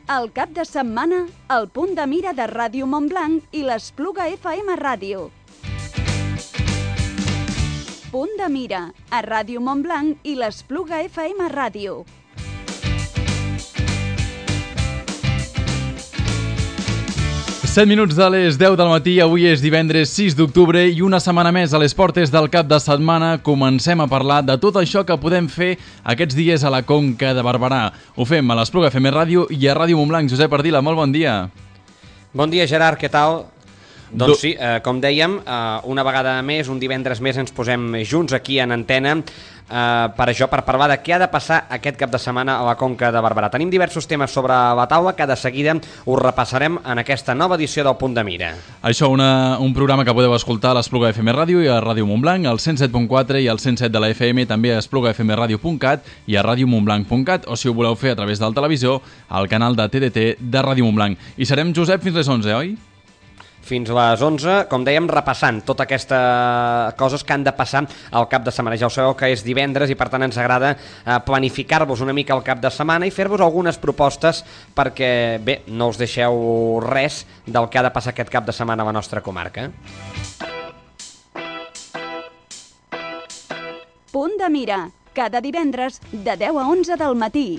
El cap de setmana, el punt de mira de Ràdio Montblanc i l'Espluga FM Ràdio. Punt de mira a Ràdio Montblanc i l'Espluga FM Ràdio. Set minuts de les 10 del matí, avui és divendres 6 d'octubre i una setmana més a les portes del cap de setmana comencem a parlar de tot això que podem fer aquests dies a la Conca de Barberà. Ho fem a l'Espluga FM Ràdio i a Ràdio Montblanc. Josep Ardila, molt bon dia. Bon dia, Gerard, què tal? Doncs sí, com dèiem, una vegada més, un divendres més ens posem junts aquí en antena per parlar de què ha de passar aquest cap de setmana a la Conca de Barberà. Tenim diversos temes sobre la taula que de seguida us repassarem en aquesta nova edició del Punt de Mira. Això, un programa que podeu escoltar a l'Espluga FM Ràdio i a Ràdio Montblanc, al 107.4 i al 107 de la FM, també a esplugafmradio.cat i a radiomontblanc.cat, o si ho voleu fer a través del televisor, al canal de TDT de Ràdio Montblanc. I serem, Josep, fins les 11, oi? Fins a les 11, com dèiem, repassant totes aquestes coses que han de passar al cap de setmana. Ja ho sabeu que és divendres i per tant ens agrada planificar-vos una mica el cap de setmana i fer-vos algunes propostes perquè, bé, no us deixeu res del que ha de passar aquest cap de setmana a la nostra comarca. Punt de mira, cada divendres de 10 a 11 del matí.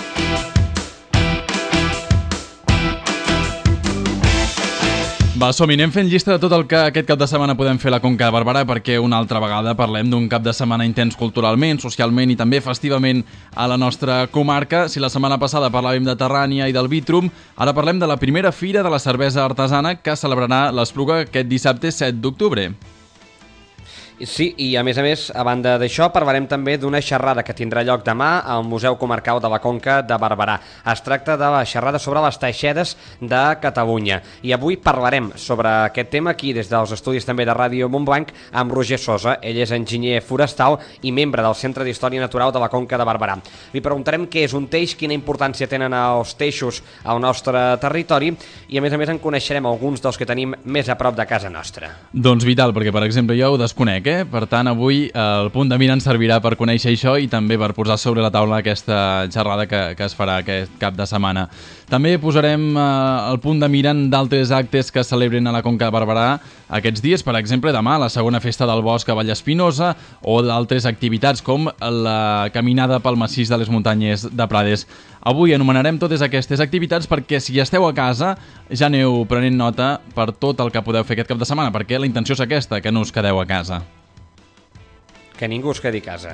Va, som-hi, anem fent llista de tot el que aquest cap de setmana podem fer a la Conca de Barberà perquè una altra vegada parlem d'un cap de setmana intens culturalment, socialment i també festivament a la nostra comarca. Si la setmana passada parlàvem de Terrània i del Vitrum, ara parlem de la primera fira de la cervesa artesana que celebrarà l'Espluga aquest dissabte 7 d'octubre. Sí, i a més, a banda d'això, parlarem també d'una xerrada que tindrà lloc demà al Museu Comarcal de la Conca de Barberà. Es tracta de la xerrada sobre les teixedes de Catalunya. I avui parlarem sobre aquest tema aquí, des dels estudis també de Ràdio Montblanc, amb Roger Sosa. Ell és enginyer forestal i membre del Centre d'Història Natural de la Conca de Barberà. Li preguntarem què és un teix, quina importància tenen els teixos al nostre territori i, a més, en coneixerem alguns dels que tenim més a prop de casa nostra. Doncs vital, perquè, per exemple, jo ho desconec, Per tant, avui el punt de mira ens servirà per conèixer això i també per posar sobre la taula aquesta xerrada que es farà aquest cap de setmana. També posarem el punt de mira en d'altres actes que es celebren a la Conca de Barberà aquests dies, per exemple, demà la segona festa del bosc a Vallespinosa o d'altres activitats com la caminada pel massís de les muntanyes de Prades. Avui anomenarem totes aquestes activitats perquè si esteu a casa ja aneu prenent nota per tot el que podeu fer aquest cap de setmana, perquè la intenció és aquesta, que no us quedeu a casa. Que ningú es quedi a casa.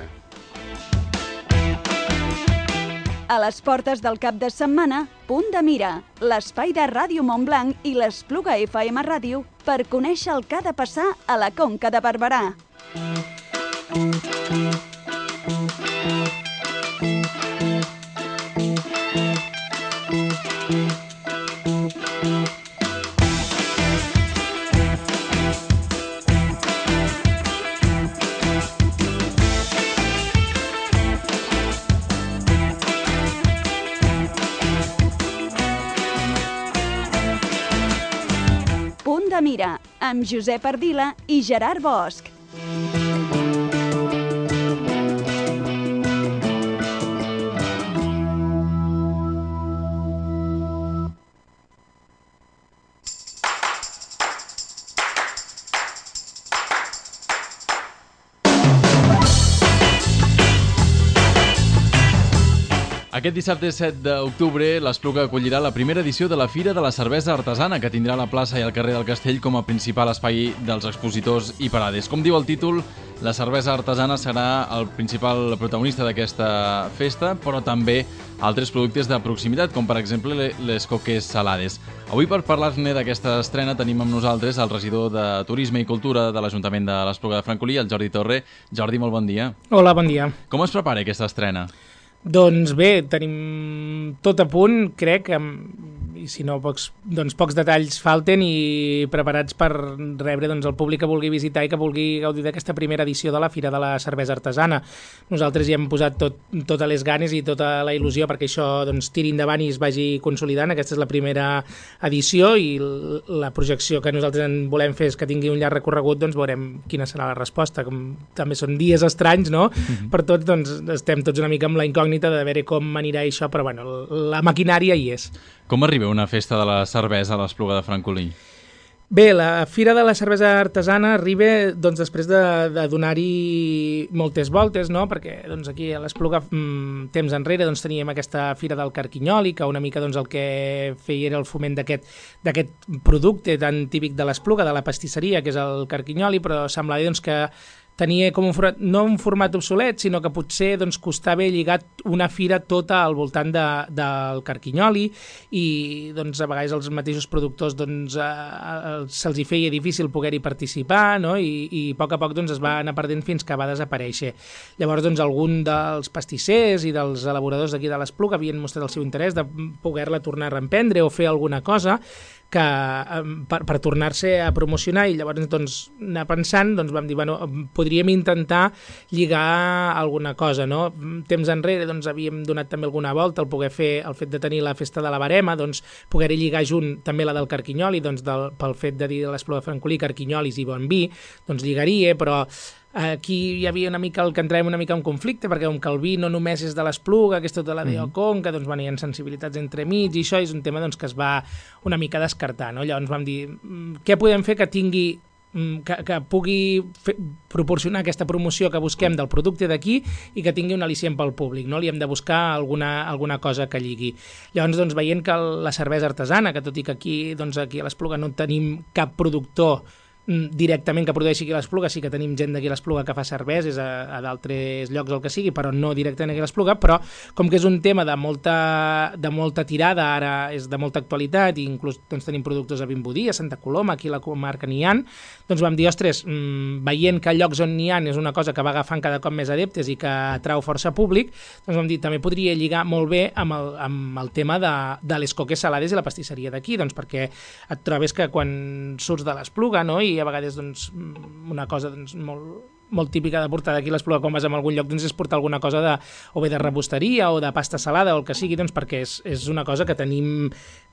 A les portes del cap de setmana, Punt de mira, l'espai de Ràdio Montblanc i l'Espluga FM Ràdio per conèixer el que ha de passar a la Conca de Barberà. Punt de mira, amb Josep Ardila i Gerard Bosch. Aquest dissabte 7 d'octubre l'Espluga acollirà la primera edició de la Fira de la Cervesa Artesana que tindrà a la plaça i al carrer del Castell com a principal espai dels expositors i parades. Com diu el títol, la cervesa artesana serà el principal protagonista d'aquesta festa, però també altres productes de proximitat, com per exemple les coques salades. Avui per parlar-ne d'aquesta estrena tenim amb nosaltres el regidor de Turisme i Cultura de l'Ajuntament de l'Espluga de Francolí, el Jordi Torre. Jordi, molt bon dia. Hola, bon dia. Com es prepara aquesta estrena? Doncs bé, tenim tot a punt, crec, si no pocs detalls falten i preparats per rebre el públic que vulgui visitar i que vulgui gaudir d'aquesta primera edició de la Fira de la Cervesa Artesana. Nosaltres hi hem posat totes les ganes i tota la il·lusió perquè això tiri endavant i es vagi consolidant. Aquesta és la primera edició i la projecció que nosaltres en volem fer és que tingui un llarg recorregut, veurem quina serà la resposta. Com també són dies estranys, no? Per tots estem tots una mica amb la incògnita de veure com anirà això, però bueno, la maquinària hi és. Com arriba una festa de la cervesa a l'Espluga de Francolí? Bé, la Fira de la Cervesa Artesana arriba després de donar-hi moltes voltes, no? Perquè aquí a l'Espluga temps enrere teníem aquesta Fira del Carquinyoli, que una mica el que feia era el foment d'aquest producte tan típic de l'Espluga, de la pastisseria, que és el carquinyoli, però semblava que tenia com no un format obsolet, sinó que potser costava lligar una fira tota al voltant del carquinyoli i a vegades els mateixos productors se'ls hi feia difícil poder-hi participar, no? I a poc es va anar perdent fins que va desaparèixer. Llavors algun dels pastissers i dels elaboradors d'aquí de l'Espluga havien mostrat el seu interès de poder-la tornar a reemprendre o fer alguna cosa per tornar-se a promocionar i llavors anar pensant, vam dir, podríem intentar lligar alguna cosa, no? Temps enrere havíem donat també alguna volta al poder fer el fet de tenir la festa de la Barema, poder-hi lligar junt també la del Carquinyoli, pel fet de dir de l'Espluga de Francolí, carquinyolis i bon vi, lligaria, però aquí hi havia una mica el que entràvem una mica en conflicte, perquè com que el vi no només és de l'Espluga, que és tota la DO Conca, hi ha sensibilitats entremig i això és un tema que es va una mica descartar, no? Llavors vam dir, què podem fer que tingui que pugui proporcionar aquesta promoció que busquem del producte d'aquí i que tingui un al·licient pel públic, no? Li hem de buscar alguna cosa que lligui. Llavors, veient que la cervesa artesana, que tot i que aquí a l'Espluga no tenim cap productor directament que produeixi aquí a l'Espluga, sí que tenim gent d'aquí a l'Espluga que fa cerveses a d'altres llocs o el que sigui, però no directament aquí a l'Espluga, però com que és un tema de molta tirada, ara és de molta actualitat i inclús tenim productors a Vimbodí, a Santa Coloma, aquí a la comarca n'hi ha, vam dir, ostres, veient que llocs on n'hi ha és una cosa que va agafant cada cop més adeptes i que atrau força públic, vam dir, també podria lligar molt bé amb el tema de les coques salades i la pastisseria d'aquí, perquè et trobes que quan surts de l'Espluga, no?, i a vegades una cosa molt típica de portar d'aquí l'Espluga quan vas a algun lloc és portar alguna cosa o bé de rebosteria o de pasta salada o el que sigui, perquè és una cosa que tenim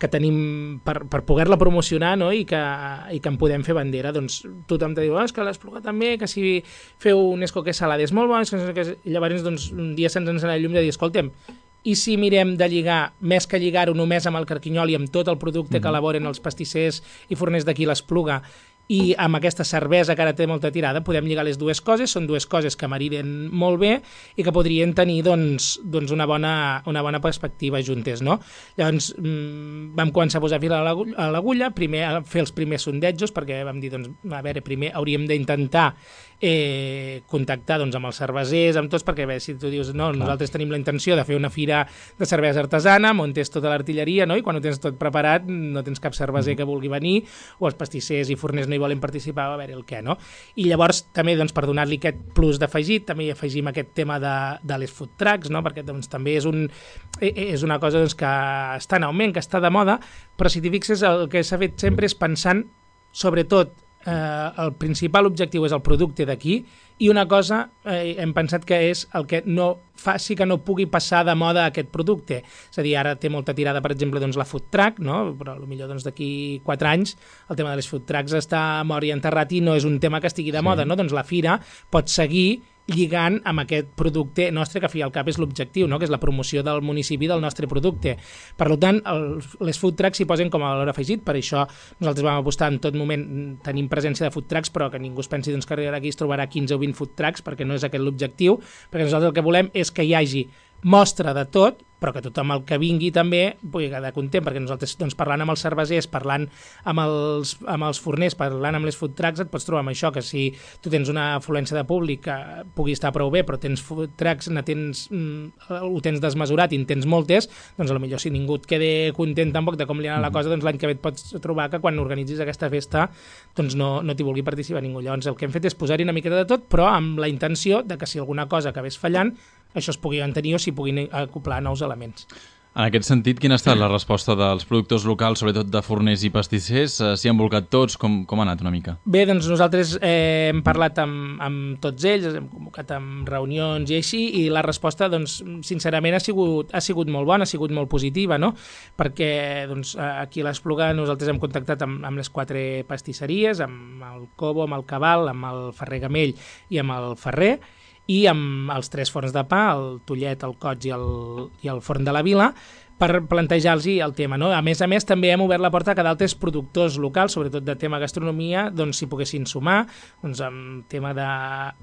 per poder-la promocionar, no? I que en podem fer bandera. Tothom te diu, és que l'Espluga també, que si feu unes coques salades molt bones, i llavors un dia se'ns encén la llum de dir, escoltem, i si mirem de lligar, més que lligar-ho només amb el carquinyoli, amb tot el producte que elaboren els pastissers i forners d'aquí l'Espluga, i amb aquesta cervesa que ara té molta tirada podem lligar les dues coses, són dues coses que mariden molt bé i que podrien tenir una bona perspectiva juntes, no? Llavors vam començar a posar fil a l'agulla, primer a fer els primers sondejos, perquè vam dir, a veure, primer hauríem d'intentar contactar amb els cervesers, amb tots, perquè si tu dius, no, nosaltres tenim la intenció de fer una fira de cervesa artesana, muntes tota l'artilleria, no? I quan ho tens tot preparat no tens cap cerveser que vulgui venir, o els pastissers i forners no hi volen participar, a veure el què, no? I llavors també per donar-li aquest plus d'afegit també hi afegim aquest tema de les food trucks, no? Perquè també és una cosa que està en augment, que està de moda, però si t'hi fixes el que s'ha fet sempre és pensant sobretot el principal objectiu és el producte d'aquí i una cosa hem pensat que és el que no faci que no pugui passar de moda aquest producte. És a dir, ara té molta tirada, per exemple, la food truck, no? Però potser d'aquí 4 anys el tema de les food trucks està mort i enterrat i no és un tema que estigui de moda, no? Doncs la fira pot seguir lligant amb aquest producte nostre, que al fi i al cap és l'objectiu, no? Que és la promoció del municipi del nostre producte. Per tant, les food trucks s'hi posen com a valor afegit, per això nosaltres vam apostar en tot moment, tenim presència de food trucks, però que ningú es pensi que aquí es trobarà 15 o 20 food trucks, perquè no és aquest l'objectiu, perquè nosaltres el que volem és que hi hagi mostra de tot, però que tothom el que vingui també pugui quedar content, perquè nosaltres parlant amb els cervesers, parlant amb els forners, parlant amb les food trucks, et pots trobar amb això, que si tu tens una afluència de públic que pugui estar prou bé, però tens food trucks, ho tens desmesurat i en tens moltes, doncs potser si ningú et quede content tampoc de com li ha anat la cosa, doncs l'any que ve et pots trobar que quan organitzis aquesta festa doncs no t'hi vulgui participar ningú. Llavors el que hem fet és posar-hi una miqueta de tot, però amb la intenció de que si alguna cosa acabés fallant, això es pugui mantenir o s'hi puguin acoplar nous elements. En aquest sentit, quina ha estat la resposta dels productors locals, sobretot de forners i pastissers? S'hi han volcat tots? Com ha anat una mica? Bé, doncs nosaltres hem parlat amb tots ells, hem convocat amb reunions i així, i la resposta, doncs, sincerament, ha sigut molt bona, ha sigut molt positiva, no? Perquè doncs, aquí a l'Espluga nosaltres hem contactat amb les 4 pastisseries, amb el Cobo, amb el Cabal, amb el Ferrer Gamell i amb el Ferrer, i amb els 3 forns de pa, el Tollet, el Cots i el Forn de la Vila, per plantejar-los el tema. No? A més, també hem obert la porta que d'altres productors locals, sobretot de tema gastronomia, doncs s'hi poguessin sumar, doncs amb tema de...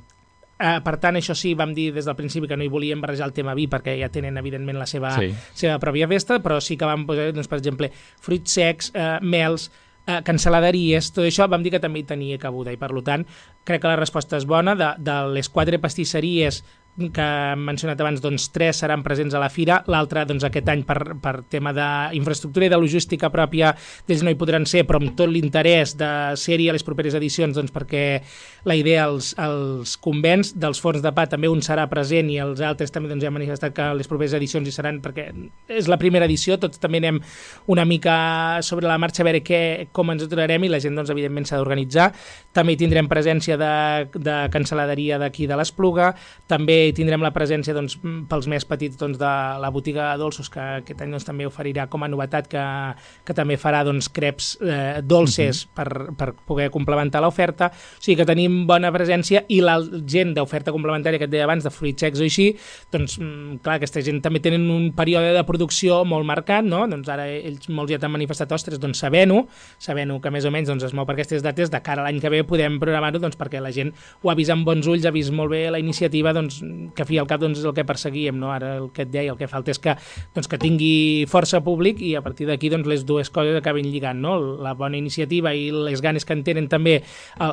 Per tant, això sí, vam dir des del principi que no hi volíem barrejar el tema vi, perquè ja tenen, evidentment, la seva pròpia festa, però sí que vam posar, doncs, per exemple, fruits secs, mels, cancel·laderies, tot això vam dir que també hi tenia cabuda, i per tant crec que la resposta és bona. De les 4 pastisseries que hem mencionat abans, doncs 3 seran presents a la fira, l'altra doncs aquest any per tema d'infraestructura i de logística pròpia d'ells no hi podran ser, però amb tot l'interès de ser-hi a les properes edicions, doncs perquè la idea, els convents dels forns de pa també un serà present i els altres també doncs, ja han manifestat que les properes edicions hi seran, perquè és la primera edició, tots també anem una mica sobre la marxa a veure com ens aturarem, i la gent doncs, evidentment s'ha d'organitzar. També tindrem presència de cancel·laderia d'aquí de l'Espluga, també tindrem la presència doncs, pels més petits doncs, de la botiga de dolços, que aquest any doncs, també oferirà com a novetat que també farà doncs, creps dolces per poder complementar l'oferta. O sigui que tenim bona presència, i la gent d'oferta complementària que et deia abans, de fruits secs o així, doncs clar, aquesta gent també tenen un període de producció molt marcat, no? Doncs ara ells molts ja t'han manifestat, ostres, doncs sabent-ho que més o menys doncs, es mou per aquestes dates, de cara a l'any que ve podem programar-ho doncs, perquè la gent ho ha vist amb bons ulls, ha vist molt bé la iniciativa, doncs, que fi al cap doncs, és el que perseguíem, no? Ara el que et deia, el que falta és que tingui força públic, i a partir d'aquí doncs, les dues coses acabin lligant, no? La bona iniciativa i les ganes que en tenen també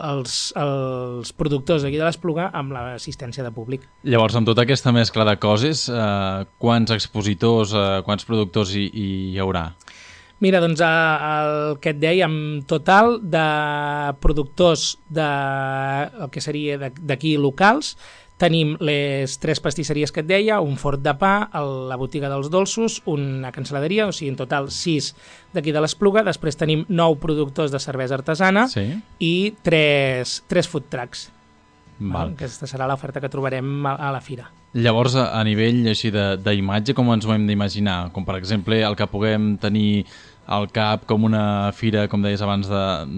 els productors aquí de l'Espluga amb l'assistència de públic. Llavors, amb tota aquesta mescla de coses, quants expositors, quants productors hi haurà? Mira, doncs el que et deia, en total de productors el que seria d'aquí locals, tenim les 3 pastisseries que et deia, un forn de pa, la botiga dels dolços, una cancel·laderia, o sigui, en total 6 d'aquí de l'Espluga. Després tenim 9 productors de cervesa artesana i 3 food trucks. Aquesta serà l'oferta que trobarem a la fira. Llavors, a nivell així d'imatge, com ens ho hem d'imaginar? Com, per exemple, el que puguem tenir al cap com una fira, com deies abans,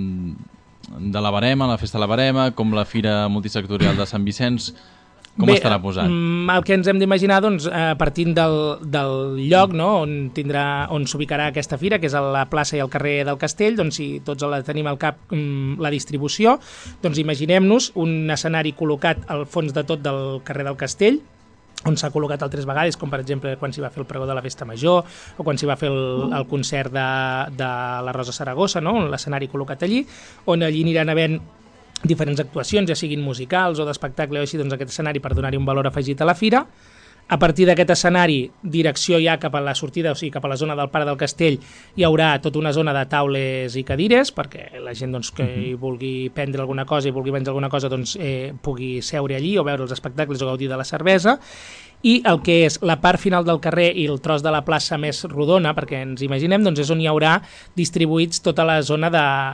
de la Verema, la Festa de la Verema, com la Fira Multisectorial de Sant Vicenç. Com estarà posat? El que ens hem d'imaginar, doncs, partint del lloc, no, on s'ubicarà aquesta fira, que és a la plaça i al carrer del Castell, doncs si tots la tenim al cap la distribució, doncs imaginem-nos un escenari col·locat al fons de tot del carrer del Castell, on s'ha col·locat altres vegades, com per exemple quan s'hi va fer el pregó de la Festa Major o quan s'hi va fer el concert de la Rosa Saragossa, no? L'escenari col·locat allí, on allí aniran havent diferents actuacions, ja siguin musicals o d'espectacle o així, doncs aquest escenari per donar-hi un valor afegit a la fira. A partir d'aquest escenari, direcció ja cap a la sortida, o sigui, cap a la zona del Parc del Castell, hi haurà tota una zona de taules i cadires, perquè la gent doncs, que hi vulgui prendre alguna cosa i vulgui vendre alguna cosa doncs, pugui seure allí o veure els espectacles o gaudir de la cervesa. I el que és la part final del carrer i el tros de la plaça més rodona, perquè ens imaginem, doncs és on hi haurà distribuïts tota la zona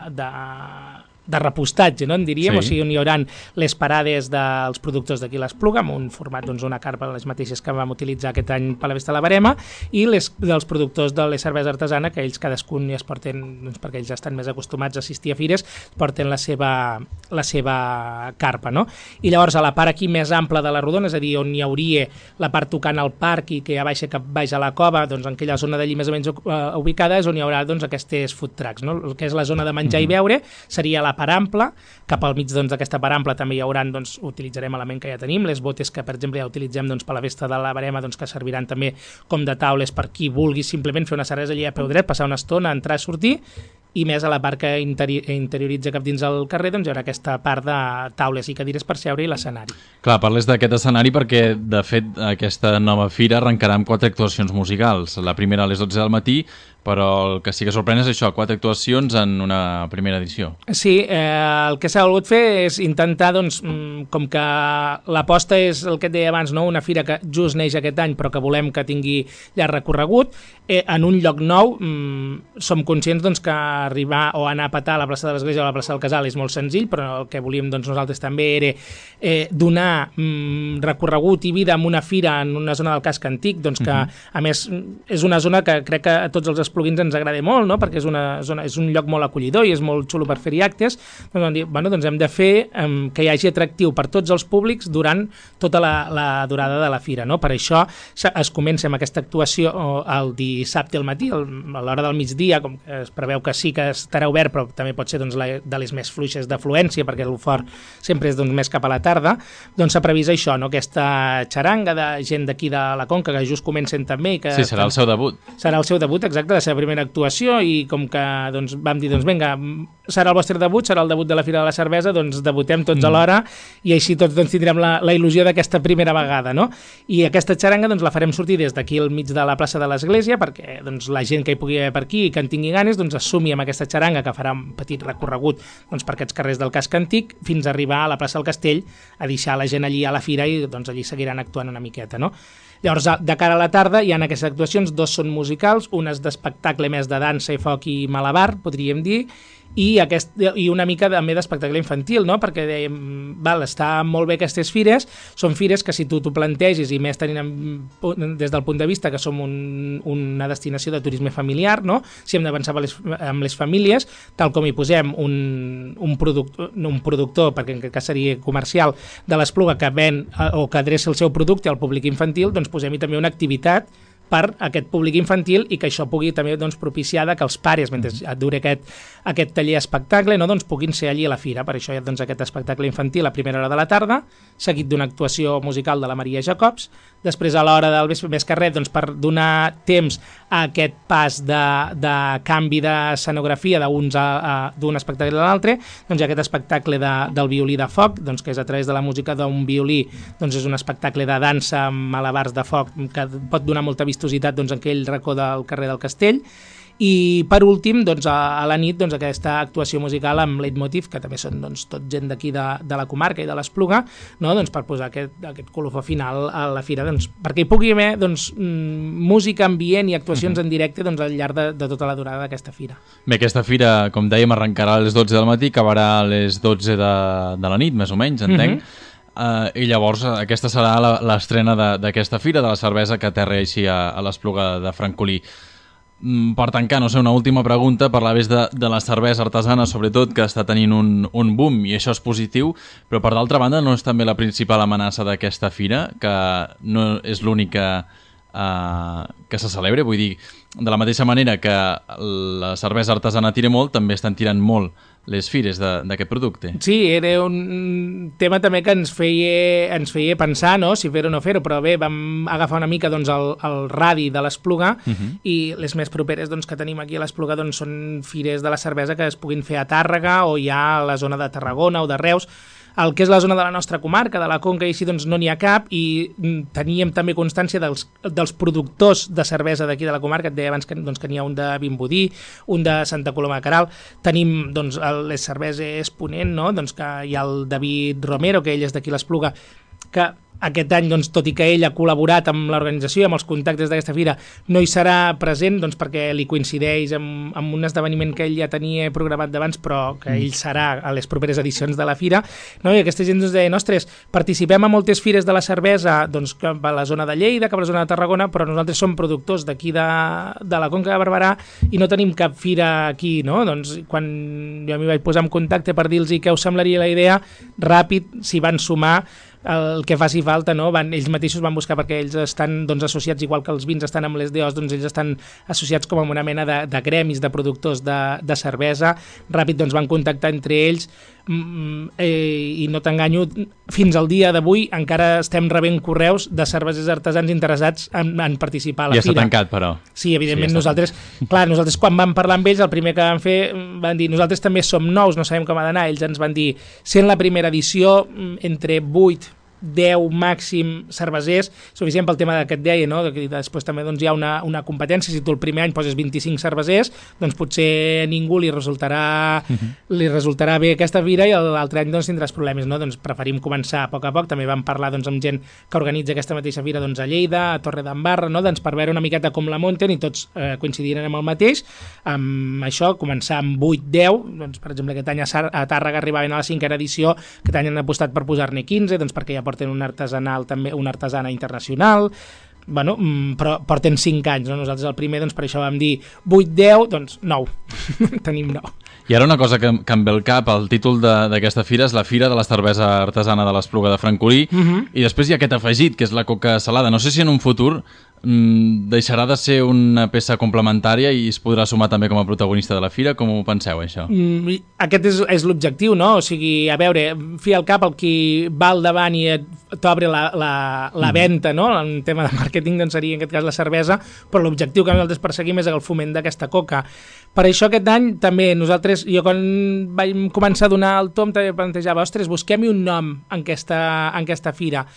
de repostatge, no en diríem, o sigui, on hi haurà les parades dels productors d'aquí l'Espluga, amb un format, doncs, una carpa, les mateixes que vam utilitzar aquest any per la Festa de la Verema, i les dels productors de la cervesa artesana, que ells cadascun ja es porten, doncs, perquè ells estan més acostumats a assistir a fires, porten la seva carpa, no? I llavors a la part aquí més ampla de la rodona, és a dir, on hi hauria la part tocant al parc i que ja baixa cap baix a la cova, doncs en aquella zona d'allí més o menys ubicada és on hi haurà doncs, aquestes food trucks, no? El que és la zona de menjar i beure seria la part ampla, cap al mig d'aquesta part ampla també hi haurà, doncs, utilitzarem l'element que ja tenim, les botes que per exemple ja utilitzem doncs, per la Festa de la Verema, doncs, que serviran també com de taules per qui vulgui simplement fer una cervesa allà a peu dret, passar una estona, entrar, sortir, i més a la part que interioritza cap dins el carrer, doncs hi haurà aquesta part de taules i cadires per seure i l'escenari. Clar, parles d'aquest escenari perquè, de fet, aquesta nova fira arrencarà amb 4 actuacions musicals. La primera a les 12 del matí, però el que sí que sorprèn és això, 4 actuacions en una primera edició. Sí, el que s'ha volgut fer és intentar, doncs, com que l'aposta és el que et deia abans, no? Una fira que just neix aquest any però que volem que tingui llarg recorregut, en un lloc nou. Som conscients doncs, que arribar o anar a petar a la plaça de l'Església o a la plaça del Casal és molt senzill, però el que volíem doncs, nosaltres també era donar recorregut i vida en una fira en una zona del casc antic, doncs, que a més és una zona que crec que a tots els plugins ens agrada molt, no? Perquè és una zona, és un lloc molt acollidor i és molt xulo per fer-hi actes. Doncs vam dir, bueno, doncs hem de fer que hi hagi atractiu per tots els públics durant tota la durada de la fira, no? Per això es comença amb aquesta actuació el dissabte al matí, a l'hora del migdia, com que es preveu que sí que estarà obert, però també pot ser doncs, de les més fluixes d'afluència, perquè el fort sempre és doncs, més cap a la tarda. Doncs s'ha previst això, no? Aquesta xaranga de gent d'aquí de la Conca, que just comencen també. Que sí, serà el seu debut. Serà el seu debut, exacte, la seva primera actuació, i com que doncs, vam dir, doncs vinga, serà el vostre debut, serà el debut de la Fira de la Cervesa, doncs debutem tots alhora i així tots doncs, tindrem la il·lusió d'aquesta primera vegada, no? I aquesta xaranga doncs, la farem sortir des d'aquí al mig de la plaça de l'Església perquè doncs, la gent que hi pugui haver per aquí i que en tingui ganes doncs, es sumi amb aquesta xaranga que farà un petit recorregut doncs, per aquests carrers del casc antic fins a arribar a la plaça del Castell a deixar la gent allí a la fira i doncs, allí seguiran actuant una miqueta, no? Llavors, de cara a la tarda hi ha aquestes actuacions, 2 són musicals, una és d'espectacle més de dansa i foc i malabar, podríem dir, i una mica també d'espectacle infantil, no? Perquè dèiem, està molt bé aquestes fires, són fires que si tu t'ho plantegis i més tenint des del punt de vista que som una destinació de turisme familiar, no? Si hem d'avançar amb les famílies, tal com hi posem un productor, perquè en aquest cas seria comercial, de l'Espluga que ven o que adreça el seu producte al públic infantil, doncs posem-hi també una activitat per aquest públic infantil i que això pugui també doncs, propiciar que els pares, mentre duri aquest taller espectacle, no, doncs, puguin ser allí a la fira. Per això hi ha doncs, aquest espectacle infantil a primera hora de la tarda, seguit d'una actuació musical de la Maria Jacobs, després a l'hora del vespre, més que res, doncs, per donar temps a aquest pas de canvi d'escenografia d'un espectacle a l'altre, doncs hi ha aquest espectacle del violí de foc, doncs, que és a través de la música d'un violí, doncs és un espectacle de dansa amb malabars de foc que pot donar molta vistositat doncs, en aquell racó del carrer del Castell. I per últim, doncs, a la nit, doncs, aquesta actuació musical amb leitmotiv, que també són doncs, tot gent d'aquí de la comarca i de l'Espluga, no? Doncs, per posar aquest colofó final a la fira, doncs, perquè hi pugui haver doncs, música ambient i actuacions en directe doncs, al llarg de tota la durada d'aquesta fira. Bé, aquesta fira, com dèiem, arrencarà a les 12 del matí, acabarà a les 12 de la nit, més o menys, entenc. I llavors aquesta serà l'estrena d'aquesta fira de la cervesa que aterra així a l'Espluga de Francolí. Per tancar, no sé, una última pregunta, parlaves de la cervesa artesana, sobretot, que està tenint un boom, i això és positiu, però per d'altra banda no és també la principal amenaça d'aquesta fira, que no és l'única que se celebra, vull dir, de la mateixa manera que la cervesa artesana tira molt, també estan tirant molt les fires d'aquest producte. Sí, era un tema també que ens feia pensar, no?, si fer-ho o no fer-ho, però bé, vam agafar una mica doncs, el radi de l'Espluga i les més properes doncs, que tenim aquí a l'Espluga doncs, són fires de la cervesa que es puguin fer a Tàrrega o ja a la zona de Tarragona o de Reus. El que és la zona de la nostra comarca, de la Conca, i així doncs, no n'hi ha cap, i teníem també constància dels productors de cervesa d'aquí de la comarca. Et deia abans que n'hi ha un de Vimbodí, un de Santa Coloma de Queralt. Tenim doncs, les cerveses Ponent, no? Doncs, que hi ha el David Romero, que ell és d'aquí l'Espluga, que aquest any, doncs, tot i que ell ha col·laborat amb l'organització i amb els contactes d'aquesta fira, no hi serà present doncs, perquè li coincideix amb un esdeveniment que ell ja tenia programat d'abans, però que ell serà a les properes edicions de la fira. No? I aquesta gent ens deia, ostres, participem a moltes fires de la cervesa doncs, cap a la zona de Lleida, cap a la zona de Tarragona, però nosaltres som productors d'aquí de la Conca de Barberà i no tenim cap fira aquí. No? Doncs, quan jo m'hi vaig posar en contacte per dir-los què us semblaria la idea, ràpid s'hi van sumar el que faci falta, no? Ells mateixos van buscar, perquè ells estan doncs, associats, igual que els vins estan amb les DOs, doncs ells estan associats com a una mena de gremis de productors de cervesa. Ràpid doncs, van contactar entre ells, i no t'enganyo, fins al dia d'avui encara estem rebent correus de cervesers artesans interessats en participar a la fira. Ja s'ha tancat, però. Sí, evidentment, nosaltres quan vam parlar amb ells, el primer que van fer, van dir, nosaltres també som nous, no sabem com ha d'anar. Ells ens van dir, sent la primera edició, entre 8, 10 màxim cervesers, suficient pel tema que et deia, no? Després també doncs, hi ha una competència, si tu el primer any poses 25 cervesers, doncs potser a ningú li resultarà bé aquesta fira i l'altre any doncs, tindràs problemes, no? Doncs preferim començar a poc, també vam parlar doncs, amb gent que organitza aquesta mateixa fira doncs, a Lleida, a Torredembarra, no? Doncs, per veure una miqueta com la munten i tots coincidiran amb el mateix, amb això, començar amb 8-10, doncs, per exemple aquest any a Tàrrega arribaven a la 5ª edició, aquest any han apostat per posar-ne 15, doncs, perquè ja porten un artesanal també, una artesana internacional, bueno, però porten 5 anys, no? Nosaltres el primer, doncs per això vam dir 8-10, doncs 9, tenim 9. I ara una cosa que em ve al cap, el títol d'aquesta fira és la Fira de la Cervesa Artesana de l'Espluga de Francolí, i després hi ha aquest afegit, que és la coca salada. No sé si en un futur deixarà de ser una peça complementària i es podrà sumar també com a protagonista de la fira. Com ho penseu, això? Aquest és l'objectiu, no? O sigui, a veure, fi al cap el qui va al davant i t'obre la venda, no? En tema de màrqueting doncs seria en aquest cas la cervesa, però l'objectiu que nosaltres perseguim és el foment d'aquesta coca. Per això aquest any també nosaltres, jo quan vaig començar a donar el tom també plantejava, ostres, busquem-hi un nom en aquesta fira.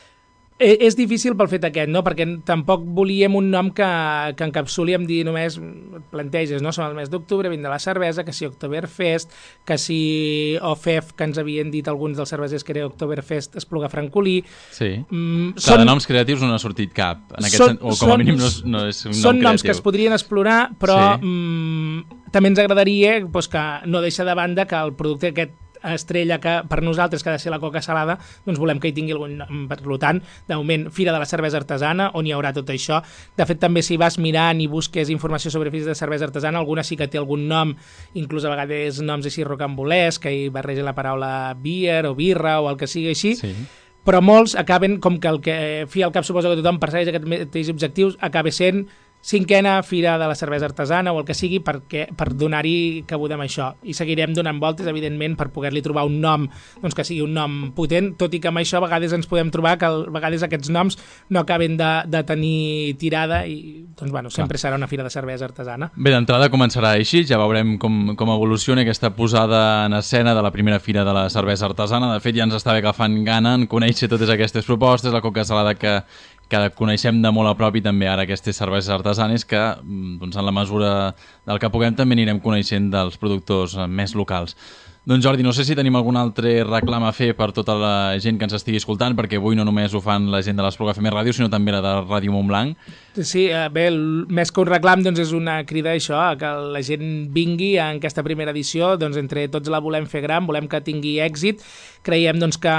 És difícil pel fet aquest, no? Perquè tampoc volíem un nom que encapsuli amb dir només, planteges, no? Som el mes d'octubre, vindrà la cervesa, que si Oktoberfest, que si OFEF, que ens havien dit alguns dels cervesers que era Oktoberfest Espluga Francolí. Sí. Clar, de noms creatius no n'ha sortit cap, en aquest o com a mínim no és un nom creatiu. Són noms que es podrien explorar, però també ens agradaria que no deixa de banda que el producte aquest estrella que per nosaltres que ha de ser la coca salada, doncs volem que hi tingui algun nom. Per tant, de moment, Fira de la Cervesa Artesana, on hi haurà tot això. De fet, també si vas mirant i busques informació sobre fires de cervesa artesana, alguna sí que té algun nom, inclús a vegades noms així rocambolescs, que hi barregen la paraula beer o birra o el que sigui així, però molts acaben com que el que fi al cap suposo que tothom persegueix aquests mateixos objectius, acaba sent 5ª Fira de la Cervesa Artesana o el que sigui per donar-hi cabuda amb això. I seguirem donant voltes, evidentment, per poder-li trobar un nom doncs que sigui un nom potent, tot i que amb això a vegades ens podem trobar que a vegades aquests noms no acaben de tenir tirada i doncs, bueno, sempre serà una Fira de Cervesa Artesana. Bé, d'entrada començarà així, ja veurem com evoluciona aquesta posada en escena de la primera Fira de la Cervesa Artesana. De fet, ja ens estava agafant gana en conèixer totes aquestes propostes, la coca salada que coneixem de molt a prop i també ara aquestes cerveses artesanes que, doncs, en la mesura del que puguem, també anirem coneixent dels productors més locals. Doncs Jordi, no sé si tenim algun altre reclam a fer per tota la gent que ens estigui escoltant, perquè avui no només ho fan la gent de l'Espluga FM Ràdio, sinó també la de Ràdio Montblanc. Sí, bé, més que un reclam doncs és una crida a això, que la gent vingui en aquesta primera edició, doncs entre tots la volem fer gran, volem que tingui èxit, creiem doncs, que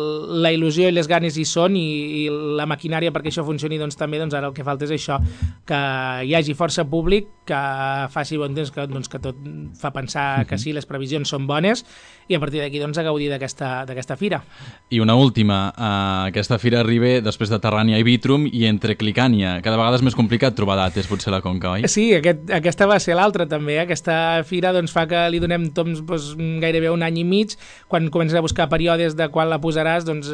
la il·lusió i les ganes hi són i la maquinària perquè això funcioni doncs, també doncs, ara el que falta és això, que hi hagi força públic, que faci bon temps, que tot fa pensar que sí, les previsions són bones i a partir d'aquí doncs, a gaudir d'aquesta fira. I una última, aquesta fira arriba després de Terrània i Vitrum i entre Clicània. Cada vegada és més complicat trobar dates, potser la Conca, oi? Sí, aquesta va ser l'altra també. Aquesta fira doncs, fa que li donem doncs, gairebé un any i mig. Quan comences a buscar períodes de quan la posaràs, doncs,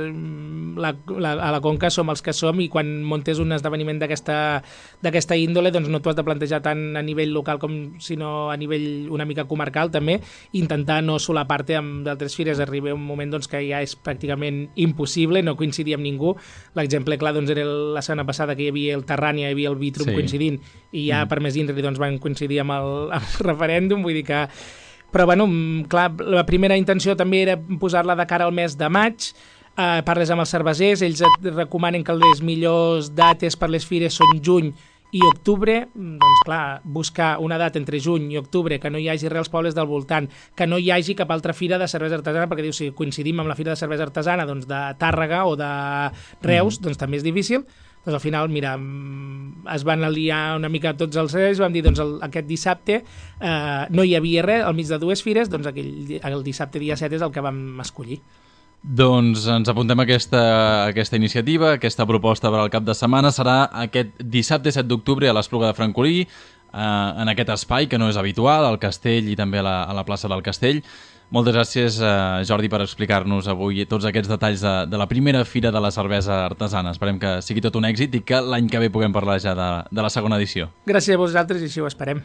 a la Conca som els que som i quan montes un esdeveniment d'aquesta índole doncs, no t'ho has de plantejar tant a nivell local com sinó a nivell una mica comarcal també, intentar no solapar-te amb d'altres fires. Arriba un moment doncs, que ja és pràcticament impossible, no coincidir amb ningú. L'exemple clar doncs, era la setmana passada que hi havia el Terrània, hi havia el Vitrum coincidint i ja per més INRI doncs, van coincidir amb el referèndum, vull dir que... Però bueno, clar, la primera intenció també era posar-la de cara al mes de maig. Parles amb els cervesers, ells et recomanen que les millors dates per les fires són juny i octubre. Doncs clar, buscar una data entre juny i octubre que no hi hagi res als pobles del voltant, que no hi hagi cap altra fira de cervesa artesana, perquè dius, si coincidim amb la fira de cervesa artesana doncs, de Tàrrega o de Reus, doncs també és difícil. Doncs al final, mira, es van aliar una mica tots els ells, vam dir, doncs aquest dissabte no hi havia res, al mig de dues fires, doncs el dissabte dia 7 és el que vam escollir. Doncs ens apuntem a aquesta iniciativa, aquesta proposta per al cap de setmana. Serà aquest dissabte 7 d'octubre a l'Espluga de Francolí, en aquest espai que no és habitual, al Castell i també a la plaça del Castell. Moltes gràcies, Jordi, per explicar-nos avui tots aquests detalls de la primera Fira de la Cervesa Artesana. Esperem que sigui tot un èxit i que l'any que ve puguem parlar ja de la segona edició. Gràcies a vosaltres i així ho esperem.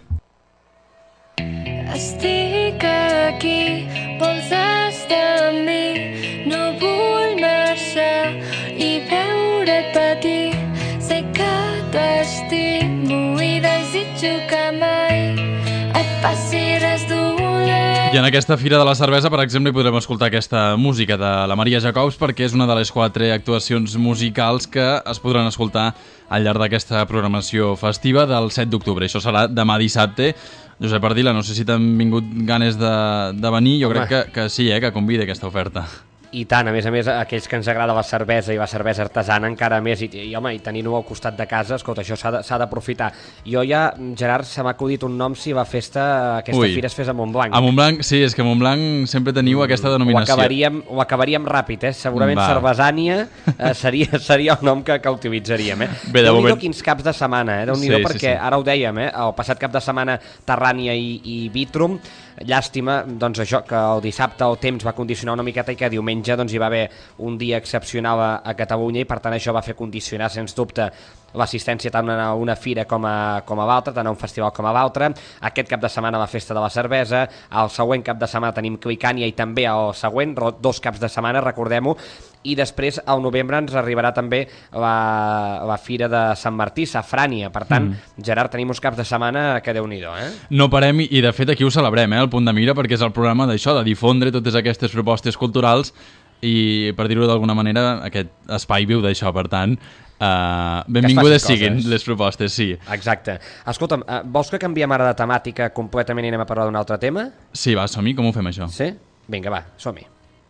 Estic aquí, vols estar amb mi, no vull marxar i veure't patir. Sé que t'estimo i desitjo que mai et passi res dolent. I en aquesta Fira de la Cervesa, per exemple, hi podrem escoltar aquesta música de la Maria Jacobs perquè és una de les 4 actuacions musicals que es podran escoltar al llarg d'aquesta programació festiva del 7 d'octubre. Això serà demà dissabte. Josep Ardila, no sé si t'han vingut ganes de venir, jo crec que sí, que convida aquesta oferta. I tant, a més, aquells que ens agrada la cervesa i la cervesa artesana encara més, i tenint-ho al costat de casa, escolta, això s'ha d'aprofitar. Jo ja, Gerard, se m'ha acudit un nom si la festa, aquesta fira es fes a Montblanc. A Montblanc, sí, és que a Montblanc sempre teniu aquesta denominació. Ho acabaríem ràpid, segurament Cervesània seria el nom que utilitzaríem. Déu-n'hi-do quins caps de setmana, Déu-n'hi-do, perquè ara ho dèiem, el passat cap de setmana Terrània i Vitrum. Llàstima, doncs això, que el dissabte el temps va condicionar una miqueta i que diumenge hi va haver un dia excepcional a Catalunya i per tant això va fer condicionar sens dubte l'assistència tant a una fira com a l'altra, tant a un festival com a l'altre. Aquest cap de setmana la Festa de la Cervesa, el següent cap de setmana tenim Clicània i també el següent, 2 caps de setmana, recordem-ho, i després al novembre ens arribarà també la Fira de Sant Martí, Safrània. Per tant, Gerard, tenim uns caps de setmana que Déu-n'hi-do, No parem i de fet aquí ho celebrem, el Punt de Mira, perquè és el programa d'això, de difondre totes aquestes propostes culturals i, per dir-ho d'alguna manera, aquest espai viu d'això, per tant, benvingudes siguin les propostes, sí. Exacte. Escolta'm, vols que canviem ara de temàtica completament i anem a parlar d'un altre tema? Sí, va, som-hi, com ho fem això? Sí? Vinga, va, som-hi.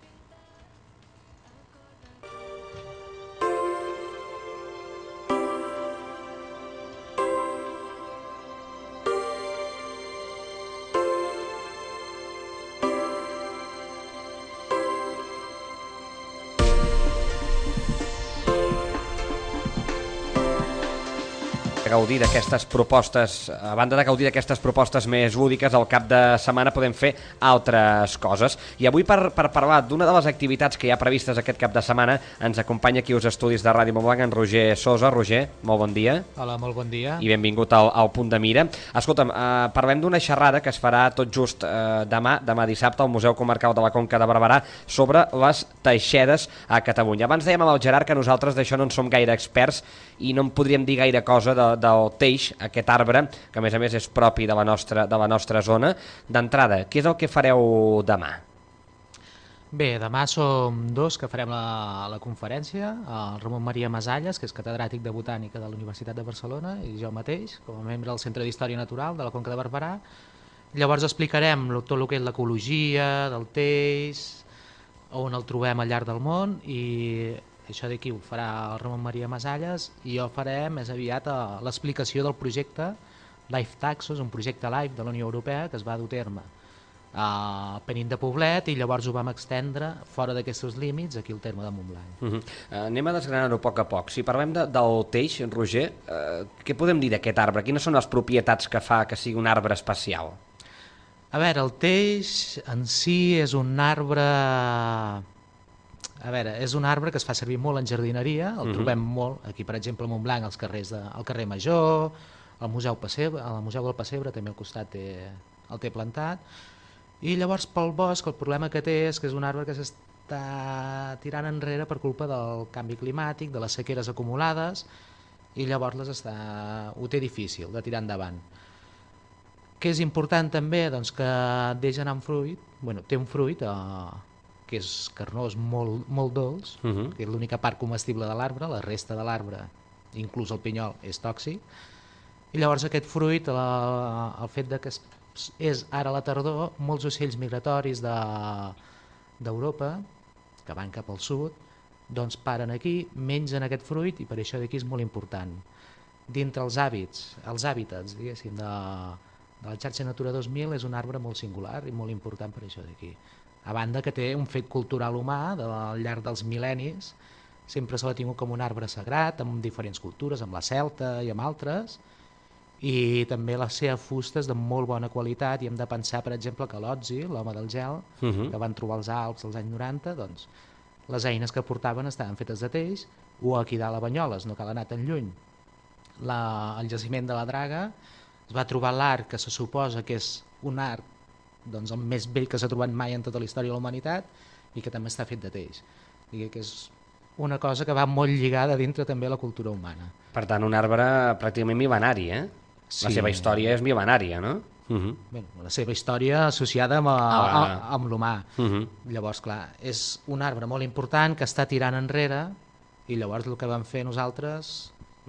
Gaudir d'aquestes propostes, a banda de gaudir d'aquestes propostes més lúdiques, al cap de setmana podem fer altres coses. I avui per parlar d'una de les activitats que hi ha previstes aquest cap de setmana ens acompanya aquí als estudis de Ràdio Montblanc en Roger Sosa. Roger, molt bon dia. Hola, molt bon dia. I benvingut al Punt de Mira. Escolta'm, parlem d'una xerrada que es farà tot just demà dissabte al Museu Comarcal de la Conca de Barberà sobre les teixedes a Catalunya. Abans dèiem amb el Gerard que nosaltres d'això no en som gaire experts i no en podríem dir gaire cosa del teix, aquest arbre, que a més és propi de la nostra zona. D'entrada, què és el que fareu demà? Bé, demà som 2 que farem la conferència, el Ramon Maria Masalles, que és catedràtic de Botànica de la Universitat de Barcelona, i jo mateix, com a membre del Centre d'Història Natural de la Conca de Barberà. Llavors explicarem tot el que és l'ecologia del teix, on el trobem al llarg del món, i això d'aquí ho farà el Ramon Maria Masalles i jo faré més aviat l'explicació del projecte Life Taxos, un projecte LIFE de la Unió Europea que es va dur a terme a Penín de Poblet i llavors ho vam extendre fora d'aquests límits aquí al terme de Montblanc. Anem a desgranar-ho a poc. Si parlem del teix, Roger, què podem dir d'aquest arbre? Quines són les propietats que fa que sigui un arbre especial? A veure, el teix en si és un arbre... és un arbre que es fa servir molt en jardineria, el trobem molt, aquí per exemple a Montblanc, als carrers al carrer Major, al Museu del Pessebre també al costat el té plantat, i llavors pel bosc el problema que té és que és un arbre que s'està tirant enrere per culpa del canvi climàtic, de les sequeres acumulades, i llavors ho té difícil de tirar endavant. Què és important també? Doncs que deixa anar un fruit, té un fruit que és carnós, molt dolç, que és l'única part comestible de l'arbre, la resta de l'arbre, inclús el pinyol, és tòxic, i llavors aquest fruit, el fet que és ara a la tardor, molts ocells migratoris d'Europa, que van cap al sud, doncs paren aquí, mengen aquest fruit i per això d'aquí és molt important. Dintre els hàbitats, diguéssim, de la xarxa Natura 2000 és un arbre molt singular i molt important per això d'aquí. A banda que té un fet cultural humà al llarg dels mil·lennis, sempre se l'ha tingut com un arbre sagrat, amb diferents cultures, amb la celta i amb altres, i també la seva fusta és de molt bona qualitat i hem de pensar, per exemple, que l'Otzi, l'home del gel, que van trobar els Alps als anys 90, doncs les eines que portaven estaven fetes de teix, o aquí dalt a Banyoles, no cal anar tan lluny. El jaciment de la Draga es va trobar l'art que se suposa que és un art doncs, el més vell que s'ha trobat mai en tota la història de la humanitat i que també està fet de teix. Digui que és una cosa que va molt lligada dintre també a la cultura humana. Per tant, un arbre pràcticament mil·lenari, eh? Sí. La seva història és mil·lenària, no? Bé, la seva història associada amb l'humà. Llavors, clar, és un arbre molt important que està tirant enrere i llavors el que vam fer nosaltres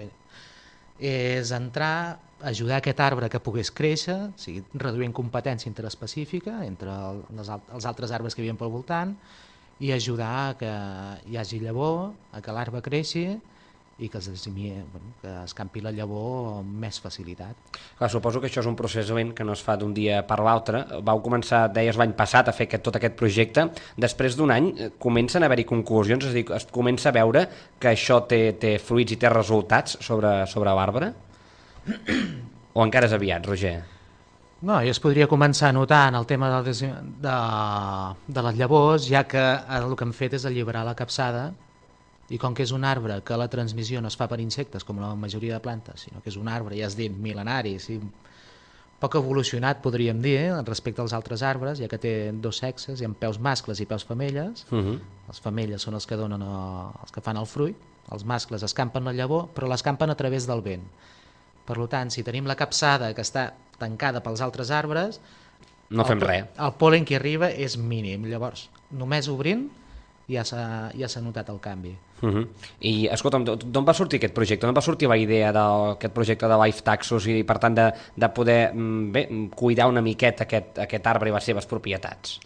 és entrar, ajudar aquest arbre que pogués créixer, o sigui, reduint competència interespecífica entre els altres arbres que hi havia pel voltant i ajudar a que hi hagi llavor, a que l'arbre creixi i que escampi la llavor amb més facilitat. Clar, suposo que això és un procés que no es fa d'un dia per l'altre. Vau començar, deies, l'any passat a fer tot aquest projecte. Després d'un any comencen a haver-hi conclusions, és a dir, es comença a veure que això té fruits i té resultats sobre l'arbre? O encara és aviat, Roger? No, ja es podria començar a notar en el tema de les llavors, ja que el que hem fet és alliberar la capçada i com que és un arbre que la transmissió no es fa per insectes com la majoria de plantes, sinó que és un arbre, ja has dit, mil·lenari, sí, poc evolucionat podríem dir, respecte als altres arbres, ja que té dos sexes, hi ha peus mascles i peus femelles. Les femelles són els que donen els que fan el fruit, els mascles escampen la llavor, però l'escampen a través del vent. Per tant, si tenim la capçada que està tancada pels altres arbres, no fem res. El pol·len que arriba és mínim, llavors només obrint ja s'ha notat el canvi. I escolta'm, d'on va sortir aquest projecte? D'on va sortir la idea d'aquest projecte de Life Taxus i per tant de poder cuidar una miqueta aquest arbre i les seves propietats?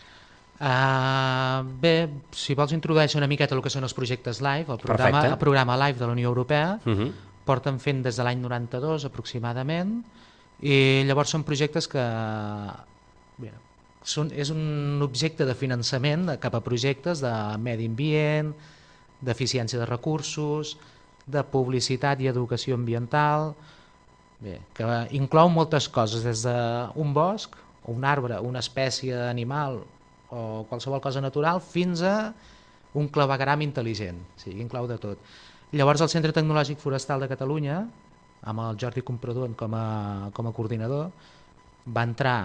Bé, si vols introdueixo una miqueta el que són els projectes Life, el programa Life de la Unió Europea, porten fent des de l'any 92 aproximadament, i llavors són projectes que és un objecte de finançament cap a projectes de medi ambient, d'eficiència de recursos, de publicitat i educació ambiental, que inclou moltes coses, des d'un bosc, un arbre, una espècie animal o qualsevol cosa natural, fins a un clavegram intel·ligent, o sigui, inclou de tot. Llavors el Centre Tecnològic Forestal de Catalunya, amb el Jordi Comprador com a coordinador, va entrar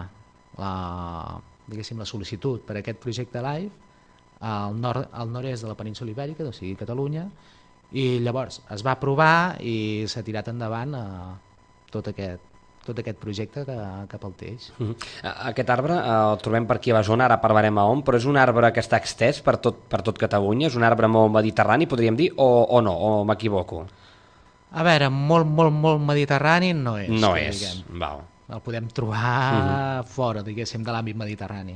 la sol·licitud per a aquest projecte LIFE al nord-est de la península Ibèrica, o sigui Catalunya, i llavors es va aprovar i s'ha tirat endavant tot aquest projecte cap al Teix. Aquest arbre el trobem per aquí a la zona, ara parlarem a on, però és un arbre que està extès per tot Catalunya, és un arbre molt mediterrani, podríem dir, o no, o m'equivoco? A veure, molt mediterrani no és. No és, val. El podem trobar fora, diguéssim, de l'àmbit mediterrani.